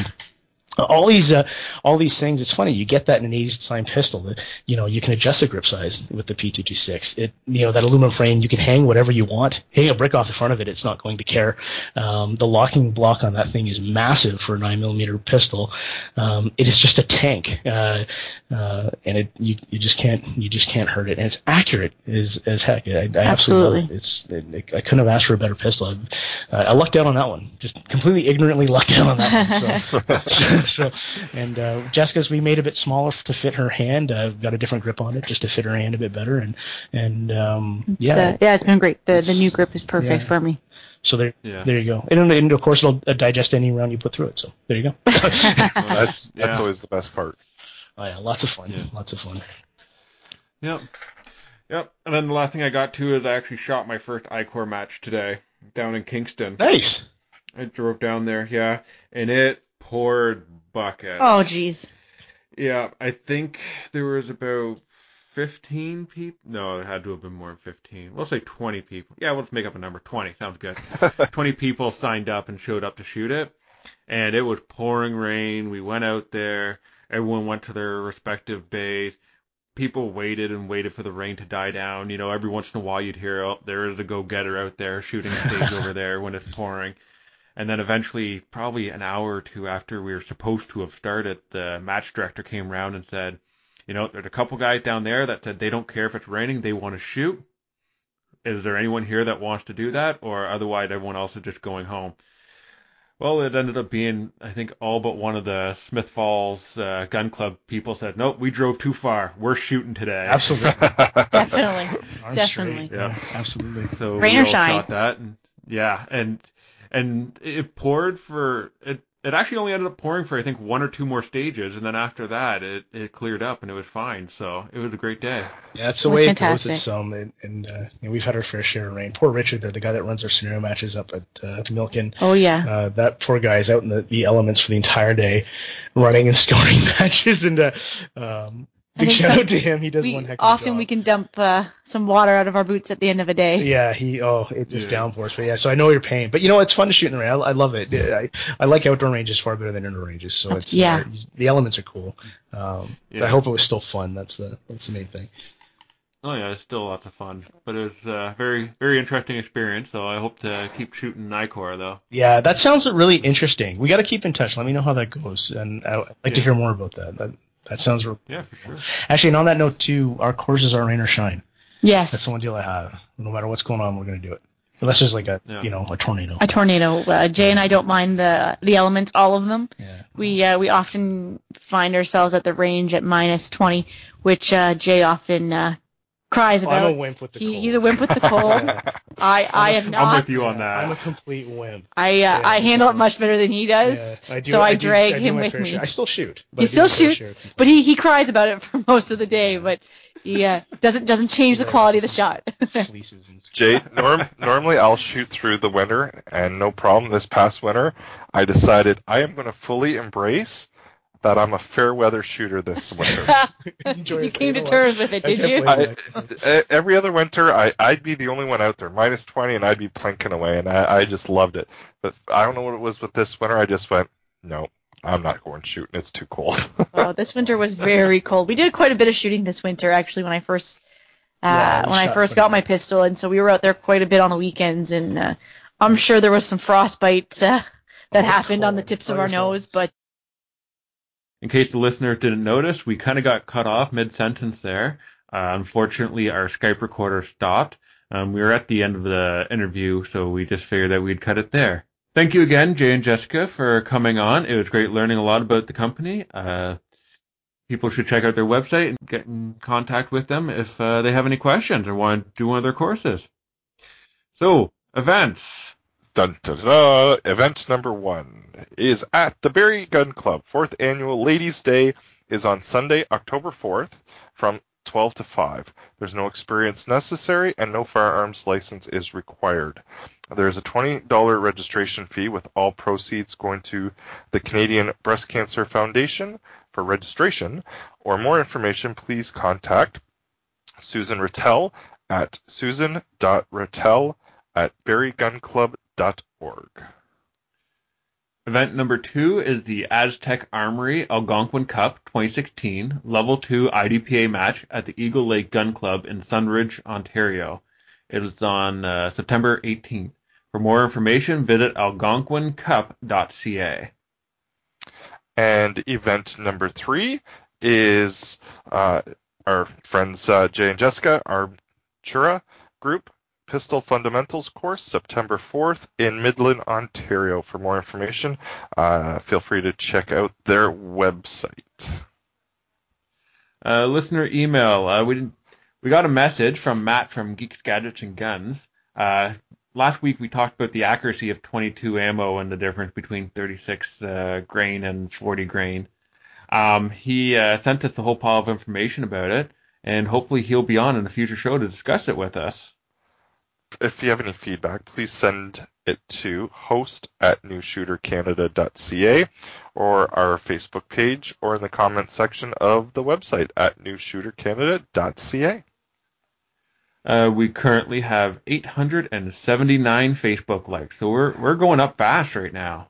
All these, uh, all these things. It's funny. You get that in an eighties design pistol. That you know you can adjust the grip size with the P two twenty-six. It, you know, that aluminum frame. You can hang whatever you want. Hang a brick off the front of it. It's not going to care. Um, the locking block on that thing is massive for a nine millimeter pistol. Um, it is just a tank, uh, uh, and it you, you just can't you just can't hurt it. And it's accurate as as heck. I, I absolutely, Absolutely. love it. It's it, I couldn't have asked for a better pistol. I, uh, I lucked out on that one. Just completely ignorantly lucked out on that one. So. So, and uh, Jessica's we made a bit smaller to fit her hand. I've got a different grip on it just to fit her hand a bit better. And and um, yeah, uh, yeah, it's been great. The the new grip is perfect yeah. for me. So there, Yeah. there you go. And, and of course it'll uh, digest any round you put through it. So there you go. That's that's Yeah. always the best part. Oh yeah, lots of fun. Yeah. Lots of fun. Yep. Yep. And then the last thing I got to is I actually shot my first I COR match today down in Kingston. Nice. I drove down there, yeah, and it poured buckets. Oh, jeez. Yeah, I think there was about fifteen people. No, it had to have been more than fifteen. We'll say twenty people. Yeah, we'll just make up a number. twenty. Sounds good. twenty people signed up and showed up to shoot it. And it was pouring rain. We went out there. Everyone went to their respective bays. People waited and waited for the rain to die down. You know, every once in a while you'd hear, oh, there is a go-getter out there shooting a stage over there when it's pouring. And then eventually, probably an hour or two after we were supposed to have started, the match director came around and said, you know, there's a couple guys down there that said they don't care if it's raining, they want to shoot. Is there anyone here that wants to do that? Or otherwise everyone else is just going home? Well, it ended up being, I think, all but one of the Smith Falls uh, Gun Club people said, nope, we drove too far. We're shooting today. Absolutely. Definitely. Darn Definitely. straight. Yeah, absolutely. So Rain we or all shine. shot that, and yeah, and and it poured for it. It actually only ended up pouring for I think one or two more stages, and then after that, it, it cleared up and it was fine. So it was a great day. Yeah, that's the It was way fantastic. it goes. It's um, and, and uh, you know, we've had our fair share of rain. Poor Richard, the, the guy that runs our scenario matches up at uh, Milken. Oh yeah. Uh, that poor guy is out in the, the elements for the entire day, running and scoring matches. And uh, um, I big think shout some- out to him. He does we, one heck of a often job. we can dump uh, some water out of our boots at the end of a day. Yeah, he oh it just Yeah. downpours, but yeah. So I know your pain, but you know it's fun to shoot in the rain. I, I love it. I I like outdoor ranges far better than indoor ranges. So it's Yeah. uh, the elements are cool. Um, Yeah. I hope it was still fun. That's the that's the main thing. Oh yeah, it's still lots of fun, but it was a very very interesting experience. So I hope to keep shooting Nicor though. Yeah, that sounds really interesting. We got to keep in touch. Let me know how that goes, and I- I'd like to Yeah. hear more about that. That that sounds real. Yeah, for sure. Actually, and on that note too, our courses are rain or shine. Yes. That's the one deal I have. No matter what's going on, we're gonna do it. Unless there's like a Yeah. you know a tornado. A tornado. Uh, Jay and I don't mind the the elements, all of them. Yeah. We uh, we often find ourselves at the range at minus twenty, which uh, Jay often uh, cries Well, I'm about. a wimp with the He, cold. he's a wimp with the cold. Yeah. I I am not. I'm with you on that. I'm a complete wimp. I uh, Yeah, I handle it yeah. much better than he does. Yeah, I do, so I, do- drag I do him my with fair me. share. I still shoot. But He I do still my fair shoots, share of people. but he, he cries about it for most of the day. But he uh, doesn't doesn't change the Right. quality of the shot. Fleeces and Jay, norm, normally I'll shoot through the winter, and no problem. This past winter, I decided I am going to fully embrace that I'm a fair weather shooter this winter. Enjoy You it. came You to know terms what? with it, I did can't you? blame I, you. I- e- every other winter, I, I'd be the only one out there, minus twenty, and I'd be plinking away, and I, I just loved it. But I don't know what it was with this winter. I just went, no, I'm not going shooting. It's too cold. Oh, this winter was very cold. We did quite a bit of shooting this winter, actually, when I first uh, Yeah, we when I shot first quite a got my bit. pistol, and so we were out there quite a bit on the weekends, and uh, I'm sure there was some frostbite uh, that Oh, happened on the cold. tips Oh, of our your fault. nose, but In case the listeners didn't notice, we kind of got cut off mid-sentence there. Uh, unfortunately, our Skype recorder stopped. Um, we were at the end of the interview, so we just figured that we'd cut it there. Thank you again, Jay and Jessica, for coming on. It was great learning a lot about the company. Uh, people should check out their website and get in contact with them if uh, they have any questions or want to do one of their courses. So, events. Dun, dun, dun. Event number one is at the Barrie Gun Club. Fourth annual Ladies' Day is on Sunday, October fourth, from twelve to five. There's no experience necessary and no firearms license is required. There's a twenty dollars registration fee with all proceeds going to the Canadian Breast Cancer Foundation. For registration or more information, please contact Susan Rattel at susan dot rattel at barrie gun club dot org. Event number two is the Aztec Armory Algonquin Cup twenty sixteen Level two I D P A match at the Eagle Lake Gun Club in Sunridge, Ontario. It is on uh, September eighteenth. For more information, visit algonquin cup dot c a. And event number three is uh, our friends uh, Jay and Jessica, our Chura group Pistol Fundamentals course, September fourth in Midland, Ontario. For more information, uh, feel free to check out their website. Uh, listener email. Uh, we we got a message from Matt from Geeks, Gadgets, and Guns. Uh, last week we talked about the accuracy of twenty-two ammo and the difference between thirty-six uh, grain and forty grain. Um, he uh, sent us a whole pile of information about it, and hopefully he'll be on in a future show to discuss it with us. If you have any feedback, please send it to host at new shooter canada dot c a or our Facebook page or in the comments section of the website at new shooter canada dot c a. Uh, we currently have eight hundred seventy-nine Facebook likes, so we're we're going up fast right now.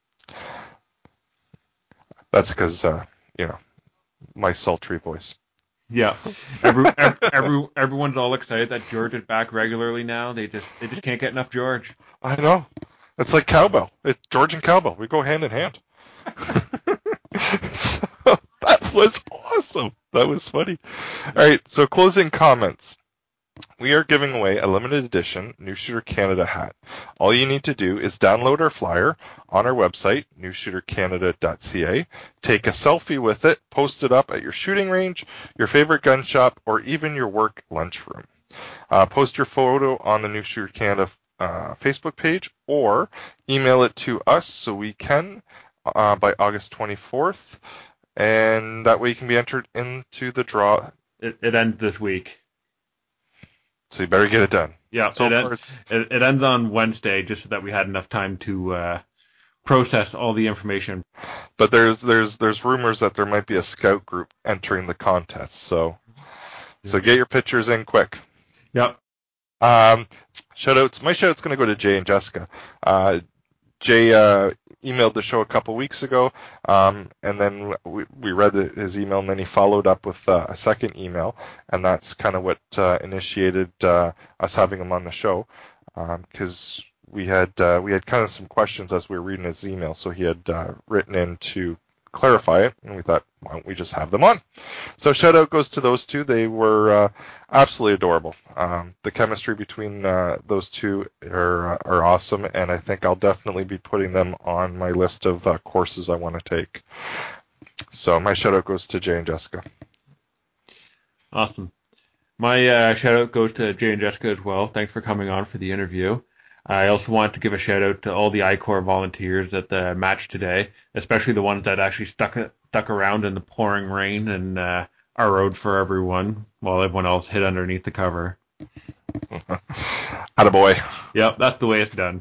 That's because, uh, you know, my sultry voice. Yeah, every, every, every everyone's all excited that George is back regularly now. They just they just can't get enough George. I know. It's like cowbell. It, George and cowbell. We go hand in hand. So, that was awesome. That was funny. All right, so closing comments. we are giving away a limited edition New Shooter Canada hat. All you need to do is download our flyer on our website, new shooter canada dot c a, take a selfie with it, post it up at your shooting range, your favorite gun shop, or even your work lunchroom. Uh, post your photo on the New Shooter Canada uh, Facebook page, or email it to us so we can uh, by August twenty-fourth, and that way you can be entered into the draw. It, it ends this week. So you better get it done. Yeah, so it, en- it, it ends on Wednesday, just so that we had enough time to uh, process all the information. But there's there's there's rumors that there might be a scout group entering the contest, so so get your pictures in quick. Yep. Um, shoutouts. My shout's going to go to Jay and Jessica. Uh, Jay uh, emailed the show a couple weeks ago, um, and then we, we read the, his email, and then he followed up with uh, a second email, and that's kind of what uh, initiated uh, us having him on the show, because um, we had uh, we had kind of some questions as we were reading his email, so he had uh, written in to clarify it, and we thought, why don't we just have them on? So shout out goes to those two. They were uh, absolutely adorable. Um, the chemistry between uh, those two are uh, are awesome, and I think I'll definitely be putting them on my list of uh, courses I want to take. So my shout out goes to Jay and Jessica. Awesome. My uh, shout out goes to Jay and Jessica as well. Thanks for coming on for the interview. I also want to give a shout out to all the I Corps volunteers at the match today, especially the ones that actually stuck stuck around in the pouring rain and uh, our road for everyone while everyone else hid underneath the cover. Attaboy. Yep, that's the way it's done.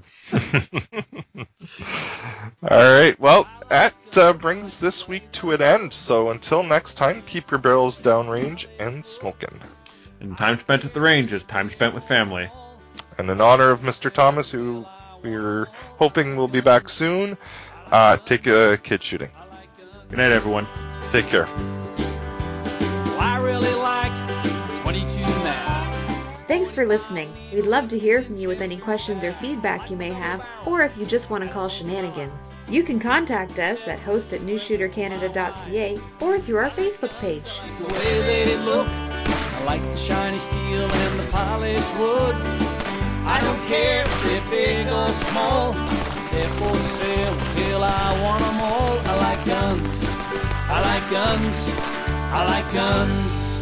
All right, well, that uh, brings this week to an end. So until next time, keep your barrels downrange and smoking. And time spent at the range is time spent with family. And in honor of Mister Thomas, who we're hoping will be back soon, uh, take a kid shooting. Good night, everyone. Take care. Well, I really like twenty-two Mag. Thanks for listening. We'd love to hear from you with any questions or feedback you may have, or if you just want to call shenanigans. You can contact us at host at new shooter canada dot c a or through our Facebook page. The way they look, I like the shiny steel and the polished wood. I don't care if they're big or small, they're for sale, hell, I want them all. I like guns, I like guns, I like guns.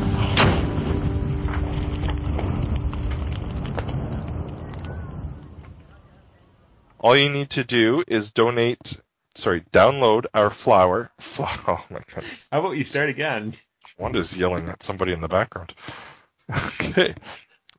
All you need to do is donate, sorry, download our flower. Fl- oh my goodness. How about you start again? Wanda's yelling at somebody in the background. Okay.